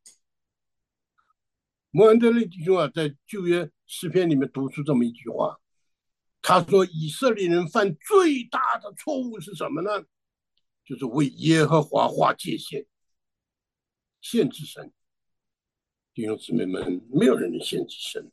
摩安德利弟兄啊，在旧约诗篇里面读出这么一句话，他说：“以色列人犯最大的错误是什么呢？就是为耶和华划界限，限制神。弟兄姊妹们，没有人能限制神。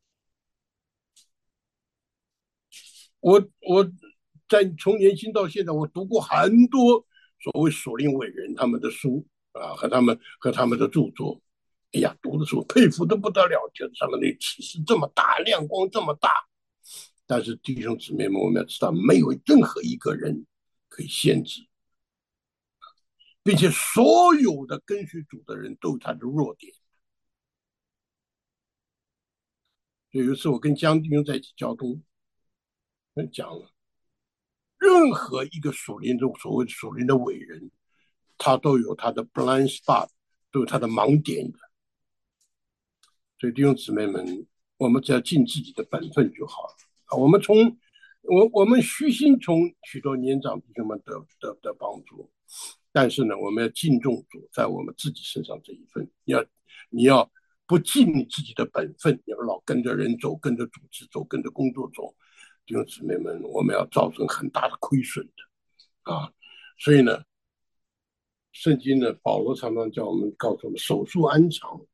我我在从年轻到现在，我读过很多所谓属灵伟人他们的书啊，和他们和他们的著作。哎呀，读的时候佩服的不得了，觉得他们的启示这么大，亮光这么大。但是弟兄姊妹们，我们要知道，没有任何一个人可以限制，并且所有的跟随主的人都有他的弱点。有一次我跟江弟兄在一起交通，讲了，任何一个属灵的所谓属灵的伟人，他都有他的 blind spot， 都有他的盲点的。所以弟兄姊妹们，我们只要尽自己的本分就好了。我们从我我们虚心从许多年长弟兄们得得得帮助，但是呢，我们要敬重主在我们自己身上这一份。你要你要不尽你自己的本分，你要老跟着人走，跟着组织走，跟着工作走，弟兄姊妹们，我们要造成很大的亏损的啊！ 所以呢，圣经呢，保罗常常叫我们告诉我们守住安常，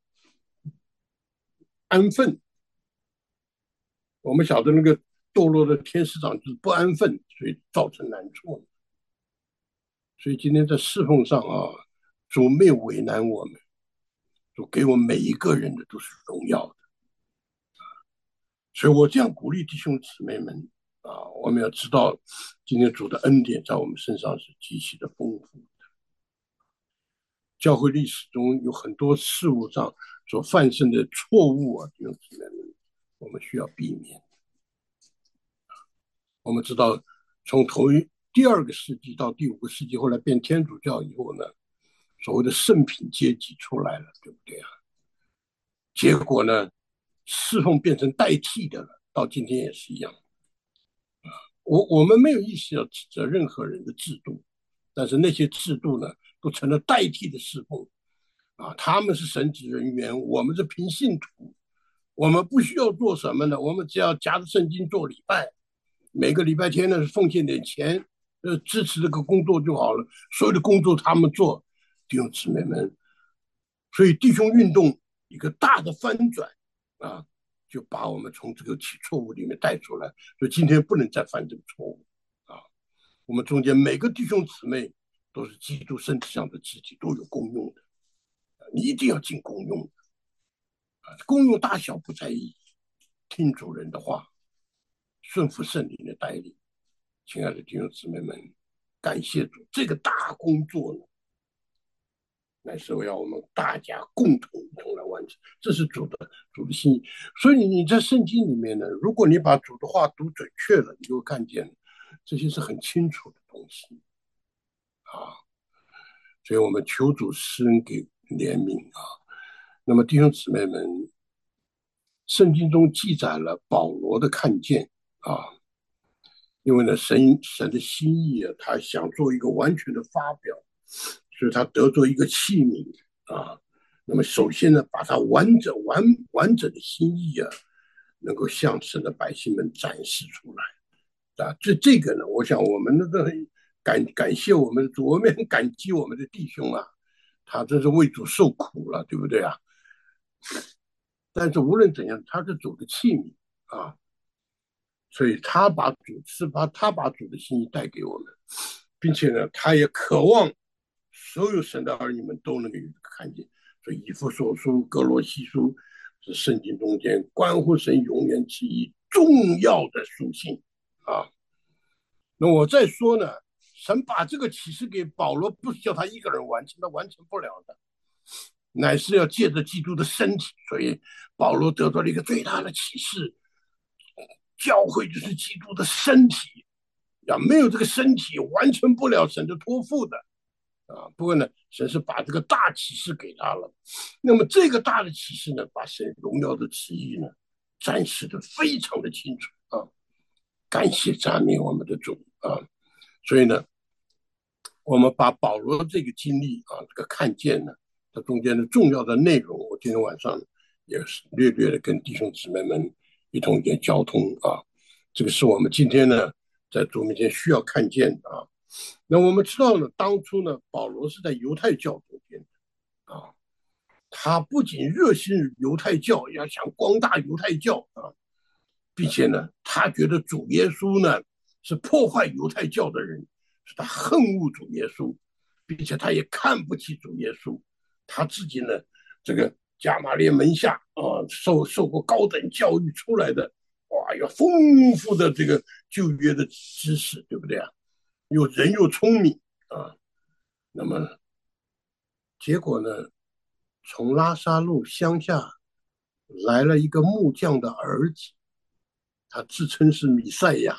安分。我们晓得那个堕落的天使长就是不安分，所以造成难处。所以今天在侍奉上啊，主没有为难我们，主给我们每一个人的都是荣耀的。所以我这样鼓励弟兄姊妹们啊，我们要知道，今天主的恩典在我们身上是极其的丰富的。教会历史中有很多事物上所犯生的错误啊，弟兄姊妹们，我们需要避免。我们知道，从头一第二个世纪到第五个世纪，后来变天主教以后呢，所谓的圣品阶级出来了，对不对啊？结果呢，侍奉变成代替的了，到今天也是一样。我我们没有意识要指责任何人的制度，但是那些制度呢，都成了代替的侍奉啊。他们是神职人员，我们是平信徒，我们不需要做什么呢？我们只要夹着圣经做礼拜，每个礼拜天呢奉献点钱，呃，支持这个工作就好了。所有的工作他们做，弟兄姊妹们，所以弟兄运动一个大的翻转啊。就把我们从这个错误里面带出来，所以今天不能再犯这个错误啊！我们中间每个弟兄姊妹都是基督身体上的肢体，都有功用的，你一定要尽功用的啊！功用大小不在意，听主人的话，顺服圣灵的带领。亲爱的弟兄姊妹们，感谢主，这个大工作呢，乃是要我们大家共同一同来完成，这是主的主的心意。所以你在圣经里面呢，如果你把主的话读准确了，你就会看见这些是很清楚的东西啊。所以我们求主施恩给怜悯啊。那么弟兄姊妹们，圣经中记载了保罗的看见啊，因为呢，神神的心意啊，他想做一个完全的发表。所以他得做一个器皿啊，那么首先呢，把他完整完完整的心意啊，能够向神的百姓们展示出来啊。这这个呢，我想我们那个感感谢我们的主，我们很感激我们的弟兄啊，他真是为主受苦了，对不对啊？但是无论怎样，他是主的器皿啊，所以他把主是把他把主的心意带给我们，并且呢，他也渴望所有神的儿女们都能够看见。所以以弗所书、哥罗西书是圣经中间关乎神永远旨意重要的书信啊。那我再说呢，神把这个启示给保罗，不是叫他一个人完成，他完成不了的，乃是要借着基督的身体。所以保罗得到了一个最大的启示，教会就是基督的身体啊，没有这个身体完成不了神的托付的啊。不过呢，神是把这个大启示给他了。那么这个大的启示呢，把神荣耀的旨意呢，展示的非常的清楚啊。感谢赞美我们的主啊！所以呢，我们把保罗这个经历啊，这个看见呢，它中间的重要的内容，我今天晚上也是略略的跟弟兄姊妹们一同点交通啊。这个是我们今天呢，在主面前需要看见的啊。那我们知道呢，当初呢，保罗是在犹太教中间的啊，他不仅热心犹太教，要想光大犹太教啊，并且呢，他觉得主耶稣呢是破坏犹太教的人，是他恨恶主耶稣，并且他也看不起主耶稣。他自己呢，这个加马列门下啊，受受过高等教育出来的，哇，有丰富的这个旧约的知识，对不对啊？又人又聪明啊，那么结果呢，从拉萨路乡下来了一个木匠的儿子，他自称是弥赛亚，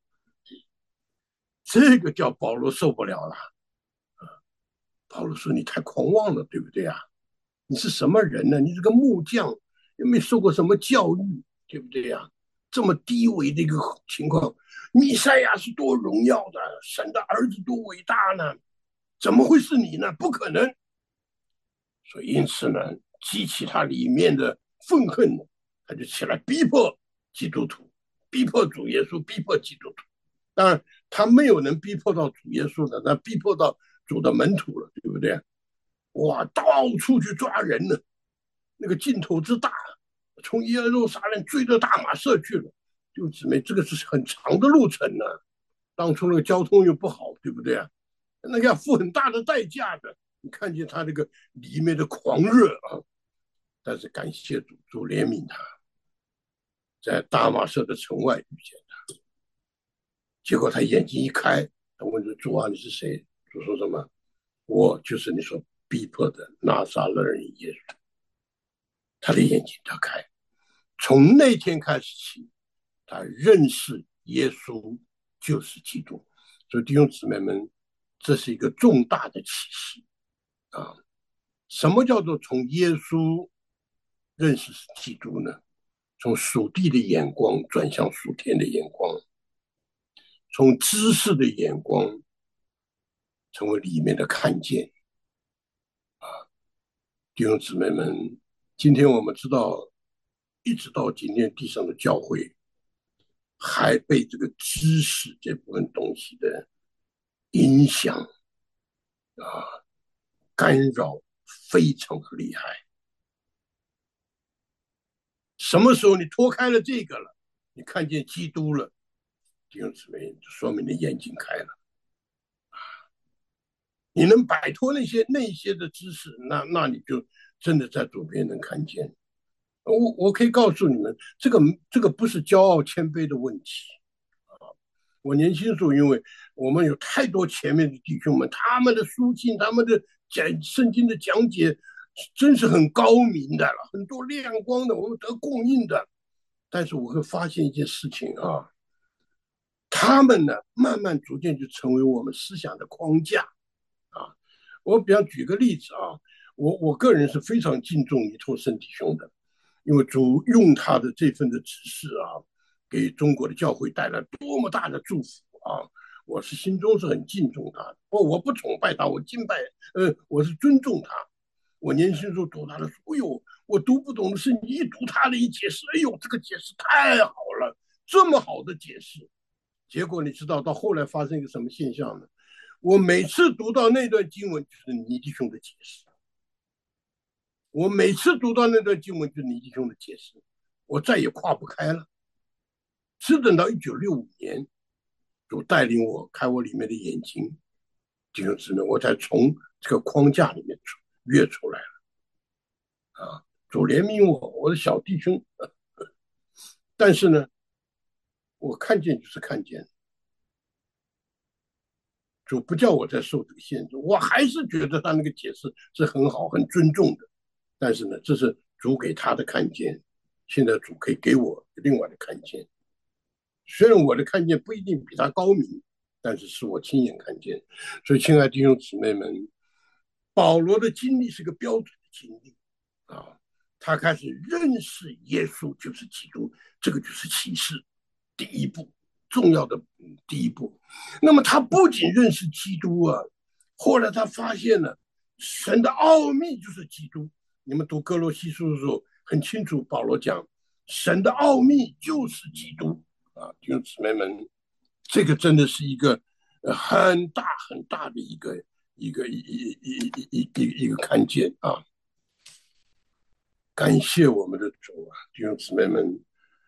这个叫保罗受不了了。保罗说：“你太狂妄了，对不对啊？你是什么人呢？你是个木匠，又没受过什么教育，对不对呀？这么低微的一个情况，弥赛亚是多荣耀的，神的儿子多伟大呢？怎么会是你呢？不可能。所以因此呢，激起他里面的愤恨，他就起来逼迫基督徒，逼迫主耶稣，逼迫基督徒。当然， 他没有能逼迫到主耶稣的，那逼迫到主的门徒了，对不对？哇，到处去抓人呢，那个劲头之大，从耶路撒冷追到大马色去了。弟兄姊妹，这个是很长的路程呢、啊，当初那个交通又不好，对不对啊？那个要付很大的代价的。你看见他那个里面的狂热啊，但是感谢主，主怜悯他，在大马色的城外遇见他。结果他眼睛一开，他问说：“主啊，你是谁？”主说什么？我就是你所逼迫的拿撒勒人耶稣。他的眼睛打开，从那天开始起，他认识耶稣就是基督。所以弟兄姊妹们，这是一个重大的启示啊！什么叫做从耶稣认识基督呢？从属地的眼光转向属天的眼光，从知识的眼光成为里面的看见啊！弟兄姊妹们，今天我们知道，一直到今天地上的教会还被这个知识这部分东西的影响啊干扰非常的厉害。什么时候你脱开了这个了，你看见基督了，弟兄姊妹，说明你眼睛开了。你能摆脱那些那些的知识，那那你就真的在左边能看见。我我可以告诉你们，这个这个不是骄傲谦卑的问题啊。我年轻时候，因为我们有太多前面的弟兄们，他们的书信，他们的讲圣经的讲解，真是很高明的了，很多亮光的，我们得供应的。但是我会发现一件事情啊，他们呢，慢慢逐渐就成为我们思想的框架啊。我比方举个例子啊，我我个人是非常敬重尼托生弟兄的，因为主用他的这份的指示啊，给中国的教会带来多么大的祝福啊！我是心中是很敬重他的，不，我不崇拜他，我敬拜，呃，我是尊重他。我年轻时候读他的书，哎呦，我读不懂的圣经，一读他的一解释，哎呦，这个解释太好了，这么好的解释。结果你知道到后来发生一个什么现象呢？我每次读到那段经文就是尼弟兄的解释，我每次读到那段经文就是尼弟兄的解释，我再也跨不开了。只等到一九六五年，主带领我开我里面的眼睛，弟兄姊妹，我才从这个框架里面跃出来了啊！主怜悯我，我的小弟兄，但是呢，我看见就是看见，主不叫我再受这个限制，我还是觉得他那个解释是很好、很尊重的。但是呢，这是主给他的看见，现在主可以给我另外的看见。虽然我的看见不一定比他高明，但是是我亲眼看见。所以，亲爱的弟兄姊妹们，保罗的经历是个标准的经历啊。他开始认识耶稣就是基督，这个就是启示第一步，重要的第一步。那么他不仅认识基督啊，后来他发现了神的奥秘就是基督。你们读哥罗西书的时候很清楚，保罗讲神的奥秘就是基督啊，弟兄姊妹们，这个真的是一个很大很大的一个一个一一一一一一个看见啊！感谢我们的主啊，弟兄姊妹们，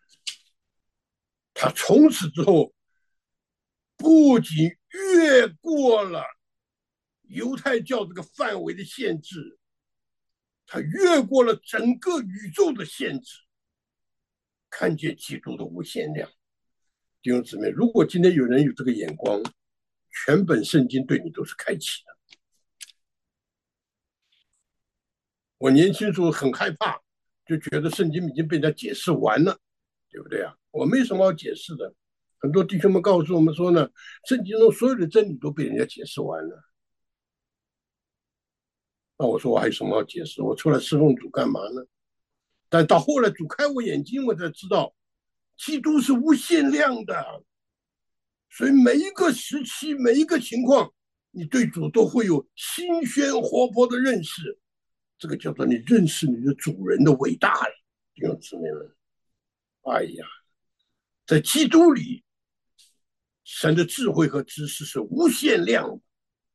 他从此之后不仅越过了犹太教这个范围的限制，他越过了整个宇宙的限制，看见基督的无限量。弟兄姊妹，如果今天有人有这个眼光，全本圣经对你都是开启的。我年轻时候很害怕，就觉得圣经已经被人家解释完了，对不对啊？我没什么要解释的。很多弟兄们告诉我们说呢，圣经中所有的真理都被人家解释完了。那我说我还有什么要解释？我出来侍奉主干嘛呢？但到后来主开我眼睛，我才知道，基督是无限量的。所以每一个时期，每一个情况，你对主都会有新鲜活泼的认识。这个叫做你认识你的主人的伟大了，弟兄姊妹们。哎呀，在基督里神的智慧和知识是无限量的。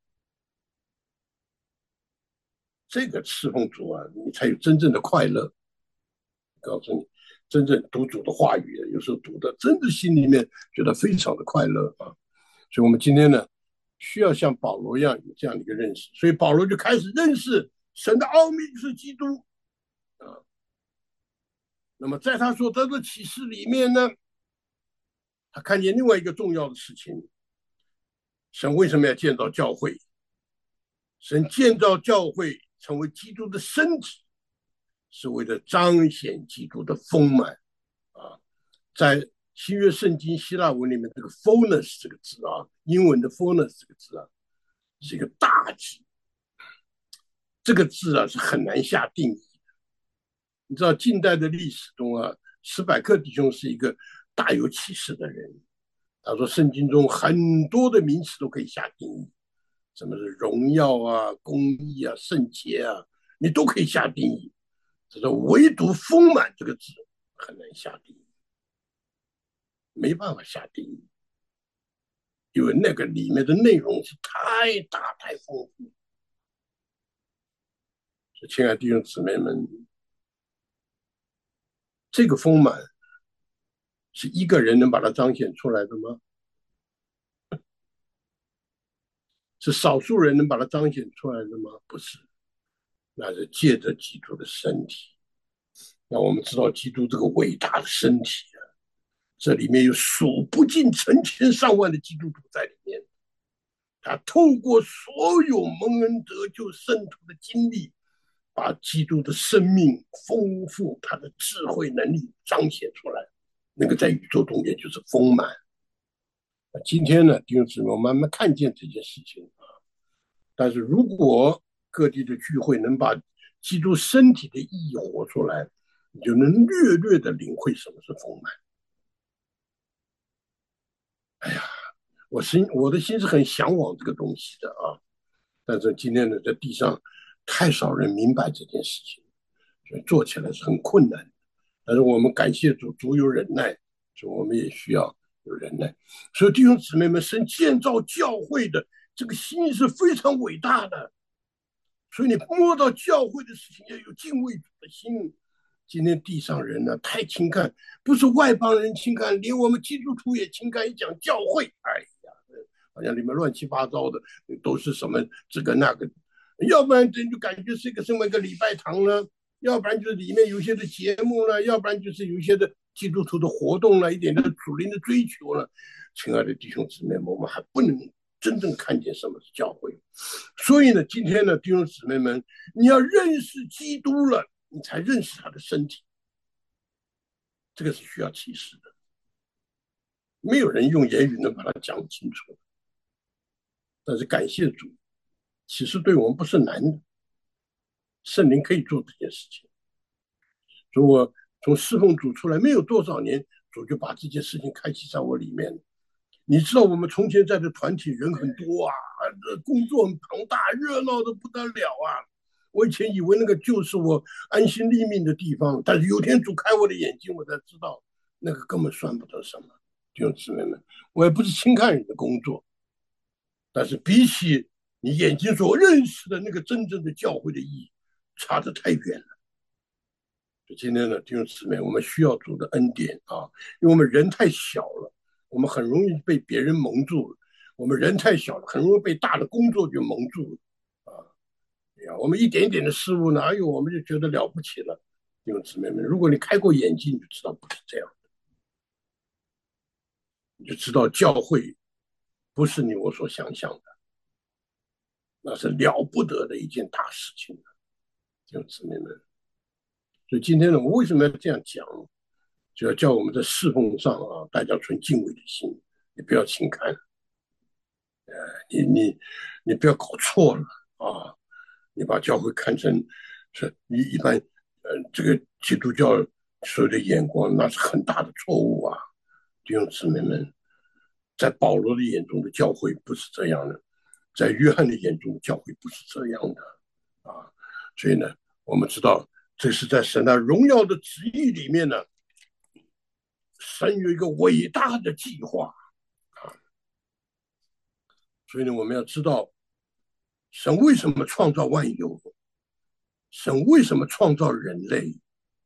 这个侍奉主啊，你才有真正的快乐。告诉你，真正读主的话语，有时候读的真的心里面觉得非常的快乐啊。所以我们今天呢，需要像保罗一样有这样的一个认识。所以保罗就开始认识神的奥秘是基督啊。那么在他所得的启示里面呢，他看见另外一个重要的事情：神为什么要建造教会？神建造教会成为基督的身体，是为了彰显基督的丰满啊。在新约圣经希腊文里面，这个 fullness 这个字啊，英文的 fullness 这个字啊，是一个大字。这个字啊是很难下定义的。你知道近代的历史中啊，史百克弟兄是一个大有启示的人。他说圣经中很多的名词都可以下定义，什么是荣耀啊、公义啊、圣洁啊，你都可以下定义。这是唯独丰满这个字很难下定义，没办法下定义，因为那个里面的内容是太大太丰富。所以亲爱的弟兄姊妹们，这个丰满是一个人能把它彰显出来的吗？是少数人能把它彰显出来的吗？不是，那是借着基督的身体。那我们知道基督这个伟大的身体啊，这里面有数不尽成千上万的基督徒在里面。他透过所有蒙恩得救圣徒的经历，把基督的生命丰富，他的智慧能力彰显出来。那个在宇宙中间就是丰满。今天呢，弟兄姊妹，我慢慢看见这件事情啊。但是如果各地的聚会能把基督身体的意义活出来，你就能略略的领会什么是丰满。哎呀，我心我的心是很向往这个东西的啊。但是今天呢，在地上太少人明白这件事情，所以做起来是很困难。但是我们感谢主，主有忍耐，所以我们也需要有忍耐。所以弟兄姊妹们，神建造教会的这个心是非常伟大的。所以你摸到教会的事情要有敬畏主的心。今天地上人呢太轻看，不是外邦人轻看，连我们基督徒也轻看。一讲教会，哎呀，好像里面乱七八糟的，都是什么这个那个，要不然就感觉是一个什么一个礼拜堂呢，要不然就是里面有些的节目呢，要不然就是有些的基督徒的活动了，一点的主灵的追求了。亲爱的弟兄姊妹们，我们还不能真正看见什么是教会。所以呢，今天呢，弟兄姊妹们，你要认识基督了，你才认识他的身体，这个是需要启示的。没有人用言语能把它讲清楚，但是感谢主，启示对我们不是难的，圣灵可以做这件事情。所以我从侍奉主出来没有多少年，主就把这件事情开启在我里面。你知道我们从前在的团体人很多啊，工作很庞大，热闹的不得了啊。我以前以为那个就是我安心立命的地方，但是有天主开我的眼睛，我才知道那个根本算不得什么。弟兄姊妹们，我也不是轻看你的工作，但是比起你眼睛所认识的那个真正的教会的意义，差得太远了。今天呢，弟兄姊妹，我们需要主的恩典啊，因为我们人太小了，我们很容易被别人蒙住了。我们人太小了，很容易被大的工作就蒙住了啊！我们一点一点的事物呢，哎呦，我们就觉得了不起了。弟兄姊妹们，如果你开过眼睛，你就知道不是这样的，你就知道教会不是你我所想象的，那是了不得的一件大事情。弟兄姊妹们，所以今天呢，我为什么要这样讲？就要叫我们在侍奉上啊，大家存敬畏的心，你不要轻看，呃，你你你不要搞错了啊！你把教会看成是一一般，呃，这个基督教所有的眼光，那是很大的错误啊！弟兄姊妹们，在保罗的眼中的教会不是这样的，在约翰的眼中的教会不是这样的啊！所以呢，我们知道这是在神的荣耀的旨意里面呢。神有一个伟大的计划啊！ 所以呢，我们要知道神为什么创造万有，神为什么创造人类，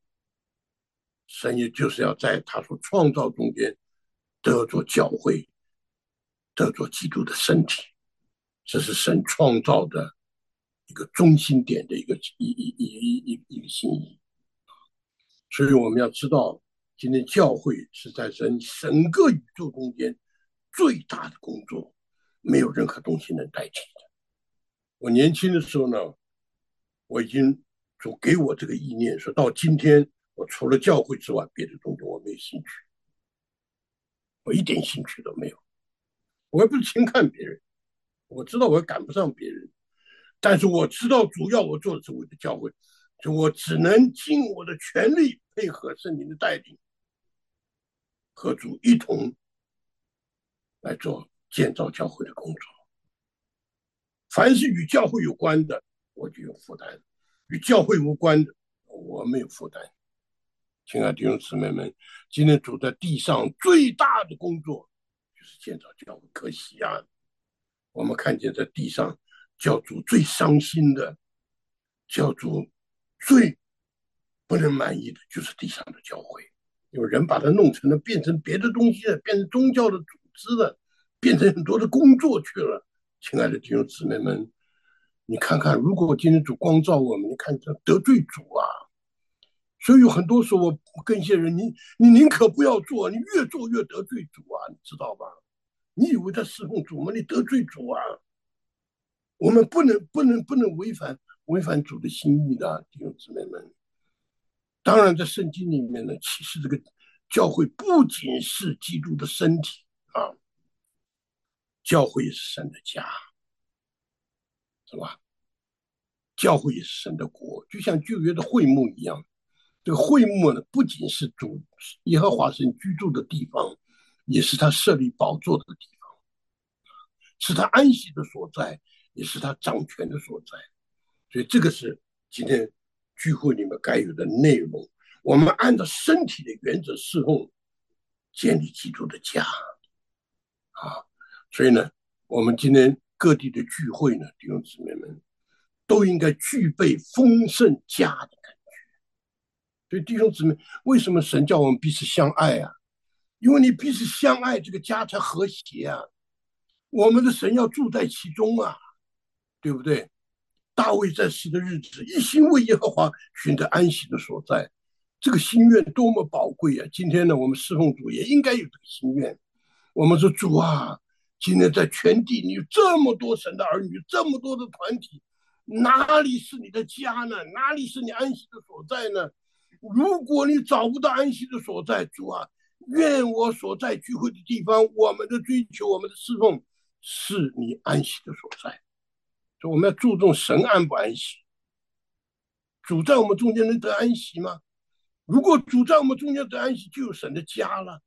神也就是要在他所创造中间得着教会，得着基督的身体，这是神创造的一个中心点的一个一一一一一个心意。所以我们要知道，今天教会是在神整个宇宙中间最大的工作，没有任何东西能代替的。我年轻的时候呢，我已经主给我这个意念，说到今天，我除了教会之外，别的东西我没有兴趣，我一点兴趣都没有。我也不是轻看别人，我知道我赶不上别人，但是我知道主要我做的是为了教会，就我只能尽我的全力配合圣灵的带领，和主一同来做建造教会的工作。凡是与教会有关的，我就有负担；与教会无关的，我没有负担。亲爱的弟兄姊妹们，今天主在地上最大的工作就是建造教会。可惜啊，我们看见在地上教主最伤心的，教主最不能满意的就是地上的教会，有人把它弄成了变成别的东西了，变成宗教的组织了，变成很多的工作去了。亲爱的弟兄姊妹们，你看看，如果今天主光照我们，你看这得罪主啊！所以有很多时候，我跟一些人，你你宁可不要做，你越做越得罪主啊，你知道吧？你以为在侍奉主吗？你得罪主啊！我们不能不能不能违反违反主的心意的啊，弟兄姊妹们。当然，在圣经里面呢，其实这个教会不仅是基督的身体啊，教会也是神的家，是吧？教会也是神的国，就像旧约的会幕一样。这个会幕呢，不仅是主耶和华神居住的地方，也是他设立宝座的地方，是他安息的所在，也是他掌权的所在。所以这个是今天聚会里面该有的内容。我们按照身体的原则侍奉，建立基督的家啊。所以呢，我们今天各地的聚会呢，弟兄姊妹们都应该具备丰盛家的感觉。所以弟兄姊妹，为什么神叫我们彼此相爱啊？因为你彼此相爱，这个家才和谐啊。我们的神要住在其中啊，对不对？大卫在世的日子，一心为耶和华寻得安息的所在，这个心愿多么宝贵啊！今天呢，我们侍奉主也应该有这个心愿。我们说主啊，今天在全地你有这么多神的儿女，这么多的团体，哪里是你的家呢？哪里是你安息的所在呢？如果你找不到安息的所在，主啊，愿我所在聚会的地方，我们的追求，我们的侍奉，是你安息的所在。所以我们要注重神安不安息。主在我们中间能得安息吗？如果主在我们中间得安息，就有神的家了。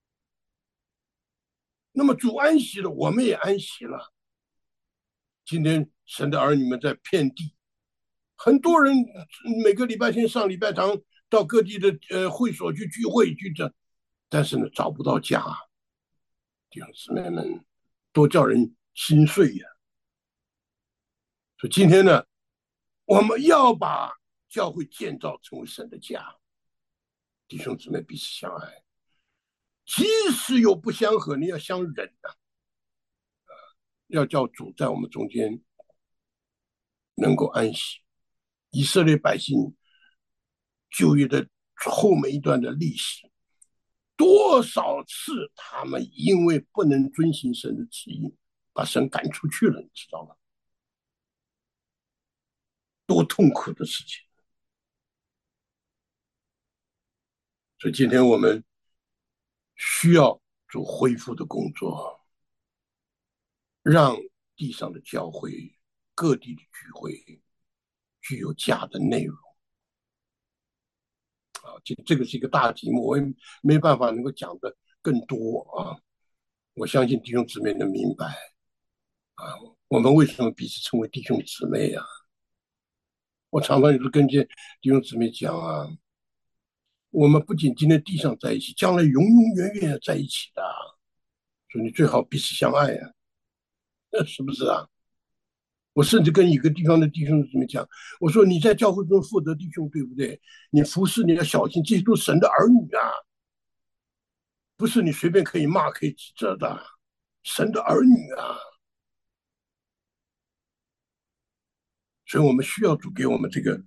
那么主安息了，我们也安息了。今天神的儿女们在遍地，很多人每个礼拜天上礼拜堂，到各地的呃会所去聚会去这，但是呢找不到家，弟兄姊妹们多叫人心碎呀、啊。所以今天呢，我们要把教会建造成为神的家，弟兄姊妹彼此相爱，即使有不相合，你要相忍啊，要叫主在我们中间能够安息。以色列百姓就业的后面一段的历史，多少次他们因为不能遵行神的旨意，把神赶出去了，你知道吗？多痛苦的事情。所以今天我们需要做恢复的工作，让地上的教会、各地的聚会具有家的内容。啊，这这个是一个大题目，我也没办法能够讲的更多啊。我相信弟兄姊妹能明白啊，我们为什么彼此称为弟兄姊妹啊？我常常有时跟这弟兄姊妹讲啊，我们不仅今天地上在一起，将来永永远远在一起的，所以你最好彼此相爱啊。 是不是啊？我甚至跟一个地方的弟兄姊妹讲，我说你在教会中负责弟兄，对不对？你服侍你要小心，这些都是神的儿女啊，不是你随便可以骂可以指责的，神的儿女啊。所以我们需要主给我们这个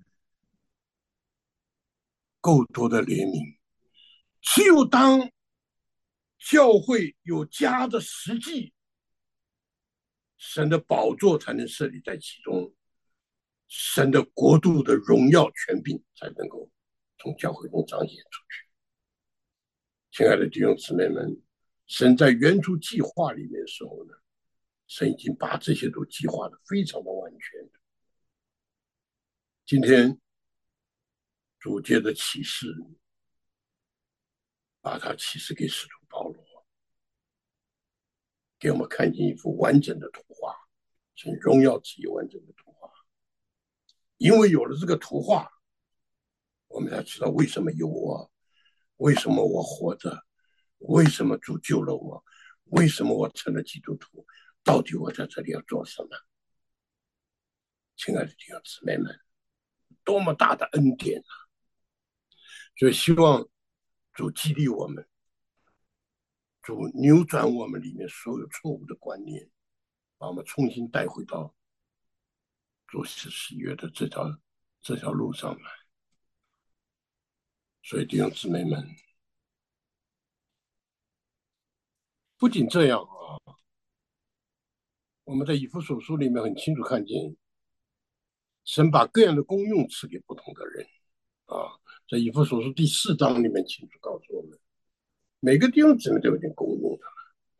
够多的怜悯。只有当教会有家的实际，神的宝座才能设立在其中，神的国度的荣耀权柄才能够从教会中彰显出去。亲爱的弟兄姊妹们，神在原初计划里面的时候呢，神已经把这些都计划的非常的完全。今天主借着启示，把他启示给使徒保罗，给我们看见一幅完整的图画，神荣耀之完整的图画。因为有了这个图画，我们才知道为什么有我，为什么我活着，为什么主救了我，为什么我成了基督徒，到底我在这里要做什么？亲爱的弟兄姊妹们，多么大的恩典啊！所以希望主激励我们，主扭转我们里面所有错误的观念，把我们重新带回到主是喜悦的这条这条路上来。所以弟兄姊妹们，不仅这样啊，我们在以弗所书里面很清楚看见，神把各样的功用赐给不同的人啊。在以弗所书第四章里面清楚告诉我们，每个弟兄姊妹都有点功用的，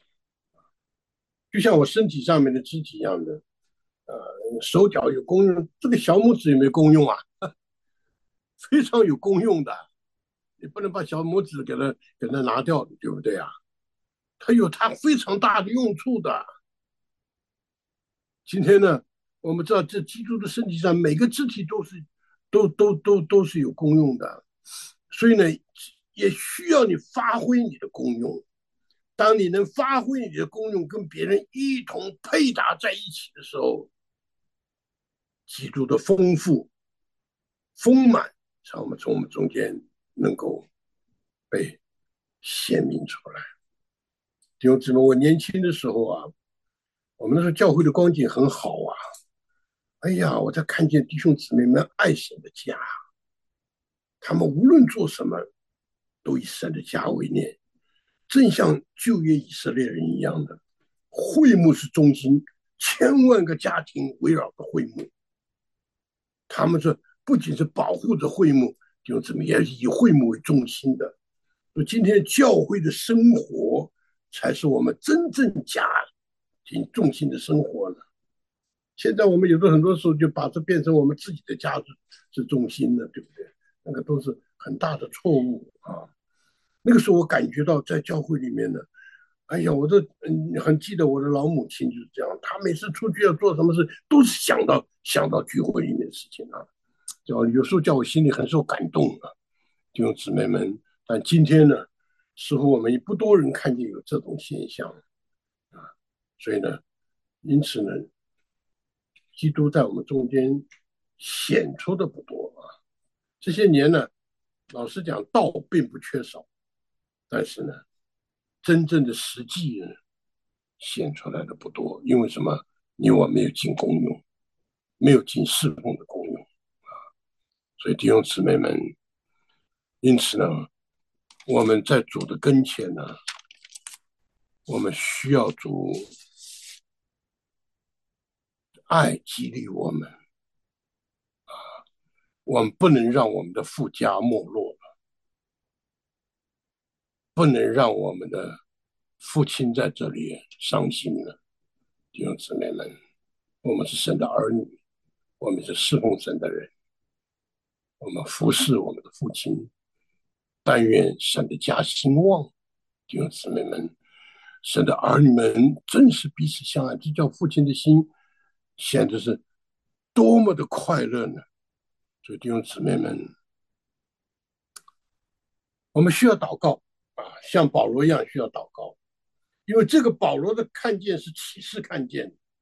就像我身体上面的肢体一样的，呃，手脚有功用，这个小拇指有没有功用啊？非常有功用的，你不能把小拇指给它给它拿掉，对不对啊？它有它非常大的用处的。今天呢，我们知道这基督的身体上每个肢体都是都都都都是有功用的，所以呢，也需要你发挥你的功用。当你能发挥你的功用，跟别人一同配搭在一起的时候，基督的丰富、丰满，在我们从我们中间能够被显明出来。弟兄姊妹，我年轻的时候啊，我们那时候教会的光景很好啊。哎呀，我在看见弟兄姊妹们爱神的家，他们无论做什么，都以神的家为念，正像旧约以色列人一样的，会幕是中心，千万个家庭围绕着会幕。他们说，不仅是保护着会幕，弟兄姊妹也是以会幕为中心的。今天教会的生活，才是我们真正家庭重心的生活呢。现在我们有的很多时候就把这变成我们自己的家是是中心的，对不对？那个都是很大的错误啊。那个时候我感觉到在教会里面呢，哎呀，我这嗯很记得我的老母亲就是这样，她每次出去要做什么事，都是想到想到聚会里面的事情啊，就有时候叫我心里很受感动啊，弟兄姊妹们。但今天呢，似乎我们不多人看见有这种现象啊，所以呢，因此呢，基督在我们中间显出的不多啊。这些年呢，老实讲，道并不缺少，但是呢，真正的实际呢，显出来的不多。因为什么？你我没有尽功用，没有尽侍奉的功用啊。所以弟兄姊妹们，因此呢，我们在主的跟前呢，我们需要主爱激励我们，我们不能让我们的富家没落了，不能让我们的父亲在这里伤心了。弟兄姊妹们，我们是神的儿女，我们是侍奉神的人，我们服侍我们的父亲，但愿神的家兴旺。弟兄姊妹们，神的儿女们真是彼此相爱，这叫父亲的心显得是多么的快乐呢？所以弟兄姊妹们，我们需要祷告啊，像保罗一样需要祷告，因为这个保罗的看见是启示看见的，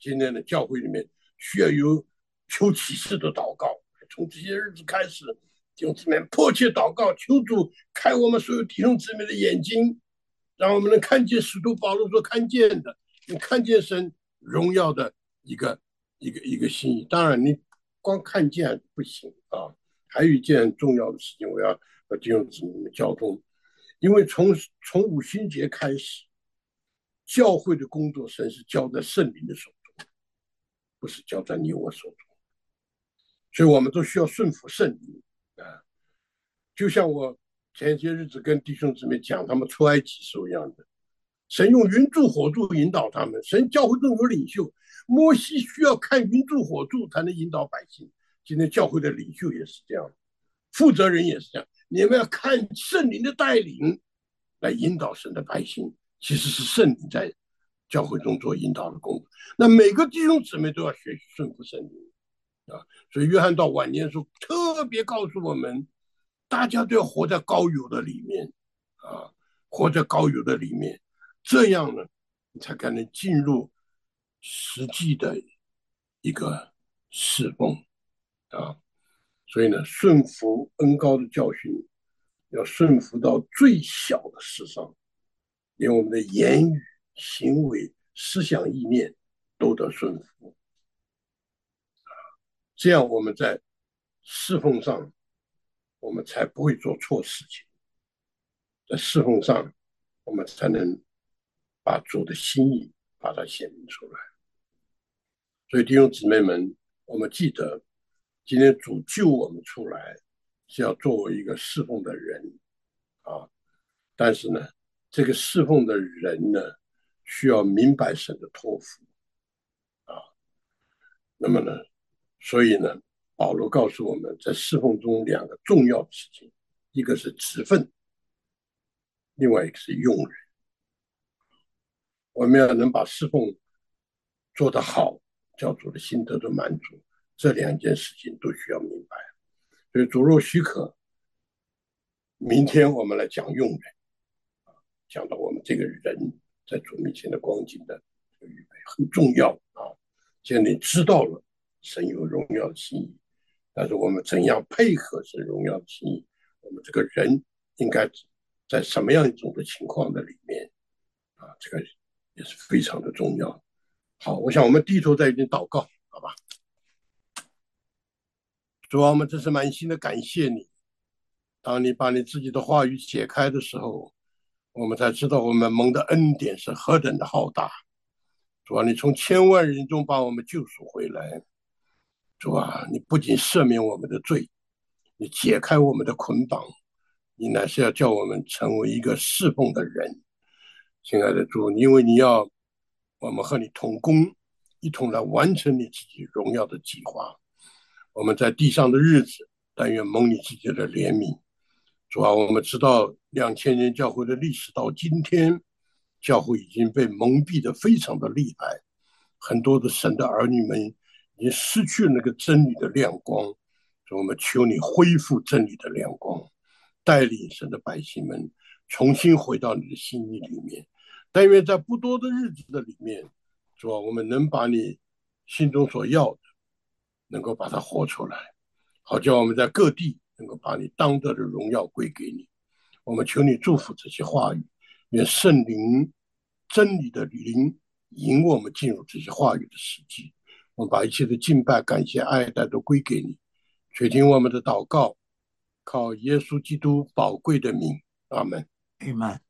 今天的教会里面需要有求启示的祷告，从这些日子开始，弟兄姊妹迫切祷告，求主开我们所有弟兄姊妹的眼睛，让我们能看见使徒保罗所看见的，能看见神荣耀的一个一个一个心意。当然，你光看见不行啊，还有一件很重要的事情，我要和弟兄姊妹们交通，因为从从五旬节开始，教会的工作神是交在圣灵的手中，不是交在你我手中，所以我们都需要顺服圣灵啊。就像我前些日子跟弟兄姊妹讲，他们出埃及时候一样的，神用云柱火柱引导他们，神教会中有领袖，摩西需要看云柱火柱才能引导百姓。今天教会的领袖也是这样，负责人也是这样，你们要看圣灵的带领来引导神的百姓，其实是圣灵在教会中做引导的工作。那每个弟兄姊妹都要学习顺服圣灵啊。所以约翰到晚年的时候特别告诉我们，大家都要活在高油的里面啊，活在高油的里面，这样呢，你才可能进入实际的一个侍奉啊。所以呢，顺服恩高的教训，要顺服到最小的事上，连我们的言语、行为、思想、意念都得顺服。这样我们在侍奉上，我们才不会做错事情。在侍奉上，我们才能把主的心意把它显明出来。所以弟兄姊妹们，我们记得今天主救我们出来是要作为一个侍奉的人啊，但是呢，这个侍奉的人呢，需要明白神的托付啊。那么呢，所以呢，保罗告诉我们在侍奉中两个重要的事情，一个是职分，另外一个是用人。我们要能把侍奉做得好，教主的心得的满足，这两件事情都需要明白。所以主若许可，明天我们来讲用人，讲到我们这个人在主面前的光景的预备很重要啊。既然你知道了神有荣耀的心意，但是我们怎样配合神荣耀的心意，我们这个人应该在什么样一种的情况的里面啊，这个也是非常的重要。好，我想我们低头在一边祷告，好吧？主啊，我们真是满心的感谢你。当你把你自己的话语解开的时候，我们才知道我们蒙的恩典是何等的浩大。主啊，你从千万人中把我们救赎回来。主啊，你不仅赦免我们的罪，你解开我们的捆绑，你乃是要叫我们成为一个侍奉的人。亲爱的主，因为你要我们和你同工，一同来完成你自己荣耀的计划。我们在地上的日子，但愿蒙你自己的怜悯。主啊，我们知道两千年教会的历史到今天，教会已经被蒙蔽的非常的厉害，很多的神的儿女们已经失去了那个真理的亮光。所以我们求你恢复真理的亮光，带领神的百姓们重新回到你的心意里面。但愿在不多的日子的里面，主啊，我们能把你心中所要的能够把它活出来，好叫我们在各地能够把你当得的荣耀归给你。我们求你祝福这些话语，愿圣灵真理的灵引我们进入这些话语的实际。我们把一切的敬拜、感谢、爱戴都归给你，垂听我们的祷告，靠耶稣基督宝贵的名，阿们。 阿们。